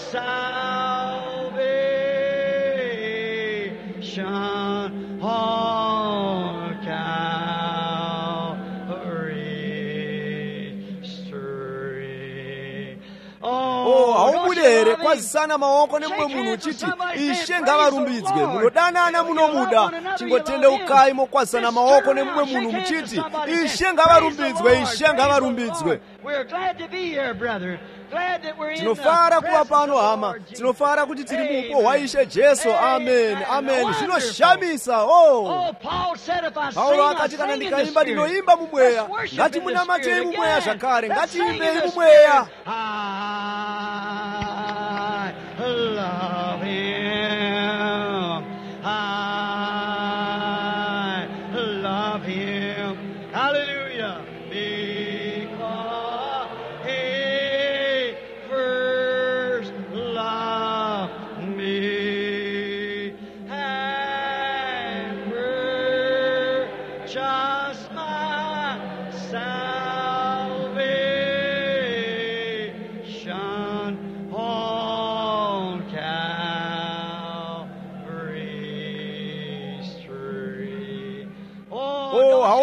salvation on Calvary street. Oh, haumudere kwazisana maoko nemumwe munhu uchiti Ishe ngavarumbidzwe. Munodanana munomuda. Chingotendeukai mokwazisana maoko nemumwe munhu muchiti Ishe ngavarumbidzwe, Ishe ngavarumbidzwe. We're glad to be here, brother. Tinofara kuva pano hama. Tinofara kuti tiri muupo hwaIshe Jesu. Amen. Amen. Zvinoshamisa. Oh. Paulo akati kana ndikaimba ndinoimba mumweya. Ngati munamatei mumweya zvakare. Ngatiimbei mumweya. I love him. I love him. Hallelujah. Salvation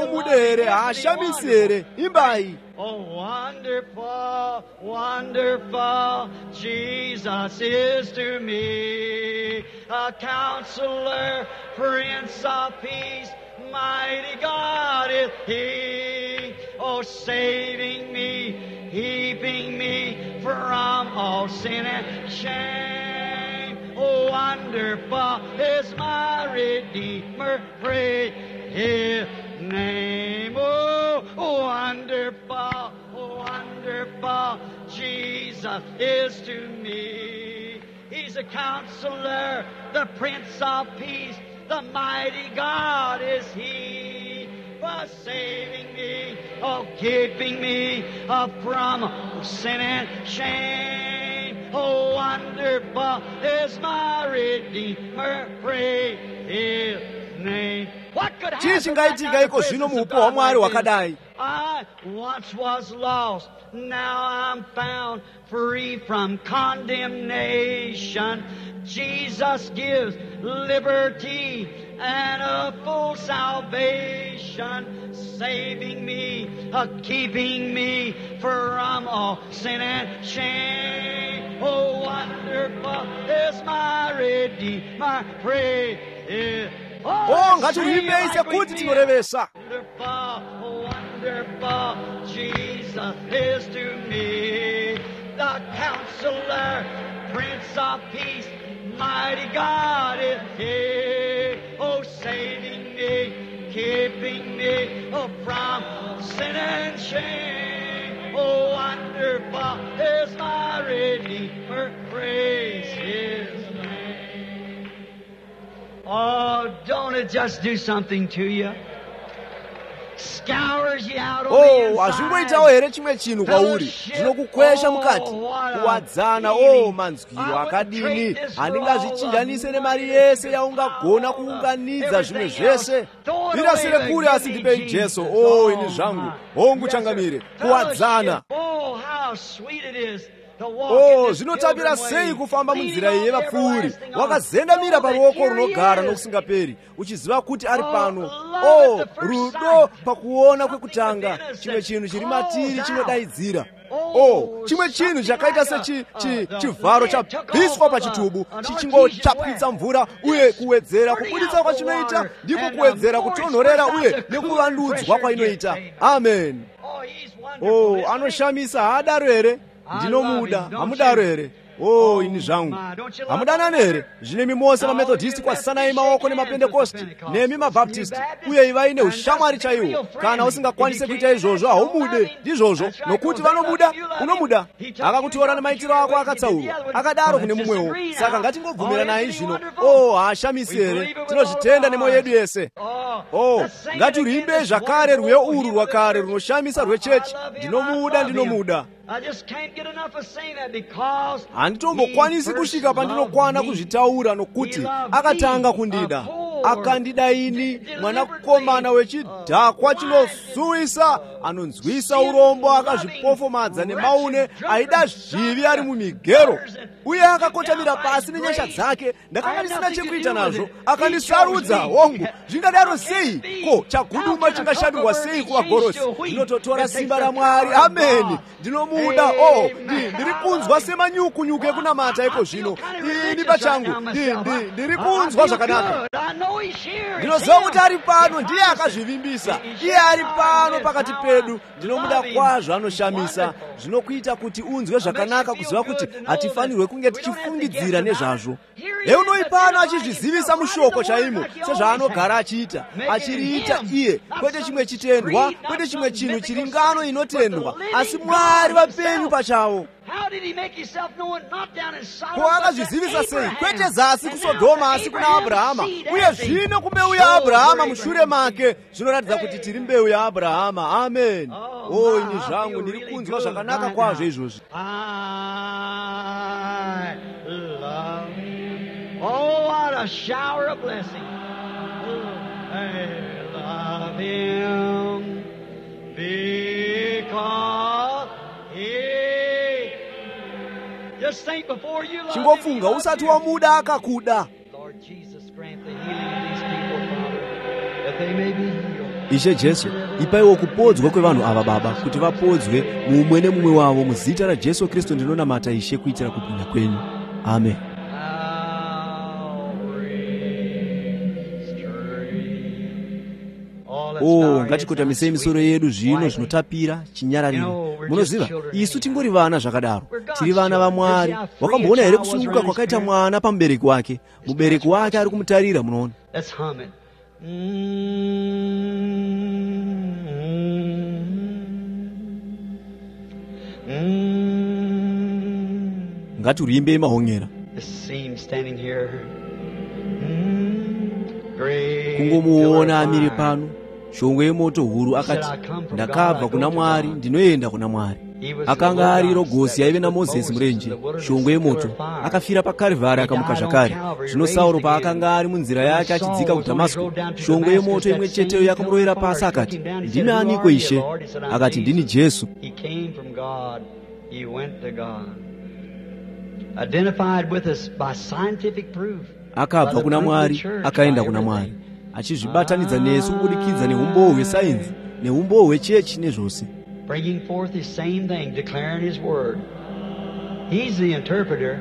umudere ashamisere imbai. Oh, wonderful, wonderful, Jesus is to me, a counselor, Prince of Peace, mighty God is He. Oh, saving me, keeping me from all sin and shame. Oh, wonderful is my Redeemer, praise His name. Oh, wonderful, wonderful, Jesus is to me. He's a counselor, the Prince of Peace, the mighty God is He. For saving me, oh, keeping me oh, from sin and shame. Oh, wonderful is my Redeemer, praise His name. What could happen right now in the presence of God like this? I once was lost, now I'm found, free from condemnation. Jesus gives liberty and a full salvation, saving me, uh, keeping me from all sin and shame. Oh, wonderful is my Redeemer, praise His. Oh, ngatiulimbise kuti tinorevesa. Wonderful, wonderful, Jesus is to me, the counselor, Prince of Peace, mighty God is He. Oh, saving me, keeping me oh, from sin and shame. Oh, wonderful is my Redeemer, praise His name. Oh, don't it just do something to you? Scours you out on the Oh, azvingoitawo here chimwe chinhu kwauri, zvinokukwesha mukati, kuwadzana. Oh, manzwiro akadini handingazvichinjanise nemari yese yaungagona kuunganidza zvimwe zvese. Ndirasire kure asi ndipei Jesu. Oh, ini zvangu hongu changamire kuwadzana. Oh, how sweet it is. Oh, zvinotapira sei kufamba munzira iyi yevapfuuri, wakazendamira paruoko runogara nokusingaperi, uchiziva kuti ari pano. Oh, rudo pakuona kwekutanga, chimwe chinhu chiri matiri chinodaidzira. Oh, chimwe chinhu chakaita sechivharo chabviswa pachitubu chichingochapwitsa mvura uye kuwedzera kubuditsa kwachinoita ndiko kuwedzera kutonhorera uye nekuvandudzwa kwainoita. Amen. Oh, anoshamisa haadaro here? Ndinomuda, hamudaro here? Oh, ini zvangu hamudanani here? Zvinemi mose mamethodhisti kwasanai maoko nemapendekosti nemi mabhaptisti, uye ivai neushamwari chaiwo. Kana usingakwanise kuita izvozvo haumude, ndizvozvo, nokuti vanomuda, unomuda. Akakutora nemaitiro ako akatsaurwa, akadaro kune mumwewo. Saka ngatingobvumira naye zvino. Oh, haashamisi here? Tinozvitenda nemwoyo yedu yese. Oh, ngatirimbe zvakare rwiyo urwu rwakare runoshamisa rwechechi. Ndinomuda, ndinomuda. Handitombokwanisi kusvika pandinokwana kuzvitaura nokuti akatanga kundida. Akandida ini, mwanakomana wechidhakwa chinosuwisa, anonzwisa urombo, akazvipofomadza nemaune, aida zvivi ari mumigero, uye akakotamira pasi nenyasha dzake. Ndakanga ndisina chekuita nazvo, akandisarudza. Hongu, zvingadaro sei? Ko, chaguduma chingashandurwa sei kuvagorosi? Ndinototora simba raMwari. Ameni. Ndinomuda. Oh, ndiri kunzwa semanyukunyuku ekunamata iko zvino. Ini pachangu ndiri kunzwa zvakanaka. Ndinoziva kuti ari pano, ndiye akazvivimbisa. Iye ari pano pakati pedu. Ndinomuda kwazvo, anoshamisa. Zvinokuita kuti unzwe zvakanaka kuziva kuti hatifanirwe kunge tichifungidzira nezvazvo. Eunoi pano achizvizivisa mushoko chaimo, sezvaanogara achiita, achiriita iye, kwete chimwe chitendwa, kwete chimwe chinhu chiri ngano inotendwa, asi Mwari vapenyu pachavo. Ko akazvizivisa sei? Kwete zasi kuSodhoma asi kuna Abrahama, uye zvino kumbeu yaAbrahama mushure make. Zvinoratidza kuti tiri mbeu yaAbrahama. Amen. Oh, ini zvangu ndiri kunzwa zvakanaka kwazvo izvozvi. Oh, what a shower of blessing. I love Him because He. Just think before you love Chingofunga usati wamuda akakuda. Lord Jesus, grant the healing of these people, Father, that they may be healed. Ishe Jesu, ipaiwo kupodzwa kwevanhu ava Baba, kuti vapodzwe mumwe nemumwe wavo muzita raJesu Kristu ndinonamata Ishe kuitira kubwinya kwenyu. Amen. Oh, ngatikotamisei misoro yedu zvino zvinotapira chinyararira. Munoziva, isu tingori vana zvakadaro. Tiri vana vaMwari. Wakamboona here kusununguka kwakaita mwana pamubereki wake? Mubereki wake ari kumutarira, munoona. Ngatiurimbe mahonyera. Kungomuona amire pano, shongwe yemoto huru akati, ndakabva kuna Mwari, ndinoenda kuna Mwari. Akanga ari rogosi yaive naMozisi murenje, shongwe yemoto, akafira paKarivhari akamuka zvakare. Zvino Sauro paakanga ari munzira yake achidzika kuDhamasiko, shongwe yemoto imwe cheteyo yakamurovera pasi akati, ndini aniko Ishe? Akati, ndini Jesu. Akabva kuna Mwari, akaenda kuna Mwari, achizvibatanidza nesu kubudikidza neumbowo hwesainzi, neumbowo hwechechi nezvose. Bringing forth the same thing, declaring His word. He's the interpreter.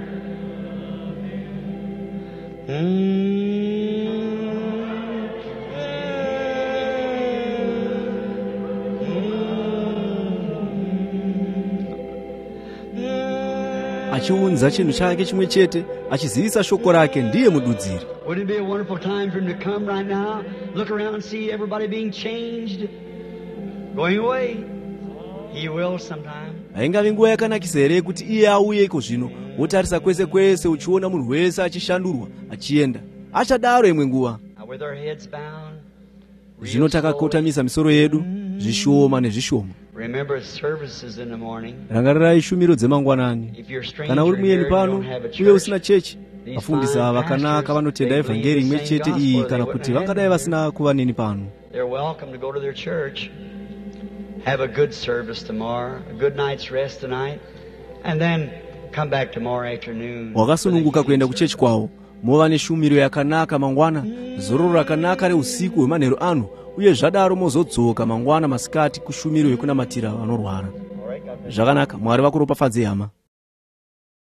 Achiunza chinhu chake chimwe chete, achizivisa shoko rake, ndiye mududziri. Wouldn't it be a wonderful time for Him to come right now, look around and see everybody being changed, going away? He will sometime. Haingave nguva yakanakisa here kuti iye auye iko zvino, wotarisa kwese kwese uchiona munhu wese achishandurwa, achienda. Achadaro imwe nguva. Zvino takakotamisa misoro yedu, zvishoma nezvishoma. Rangarirai shumiro dzemangwanani. Kana uri muyeni pano, uye usina chechi, vafundisa vakanaka vanotenda evhangeri imwe chete iyi kana kuti vangadai vasina kuva neni pano. Have a good service tomorrow, a good night's rest tonight, and then come back tomorrow afternoon. Wakasununguka kuenda kuchechi kwawo, mova neshumiro yakanaka mangwana, zororo rakanaka reusiku hwemanheru anu, uye zvadaro mozodzoka mangwana masikati kushumiro yekunamatira vanorwara. Zvakanaka, Mwari vakuropafadze hama.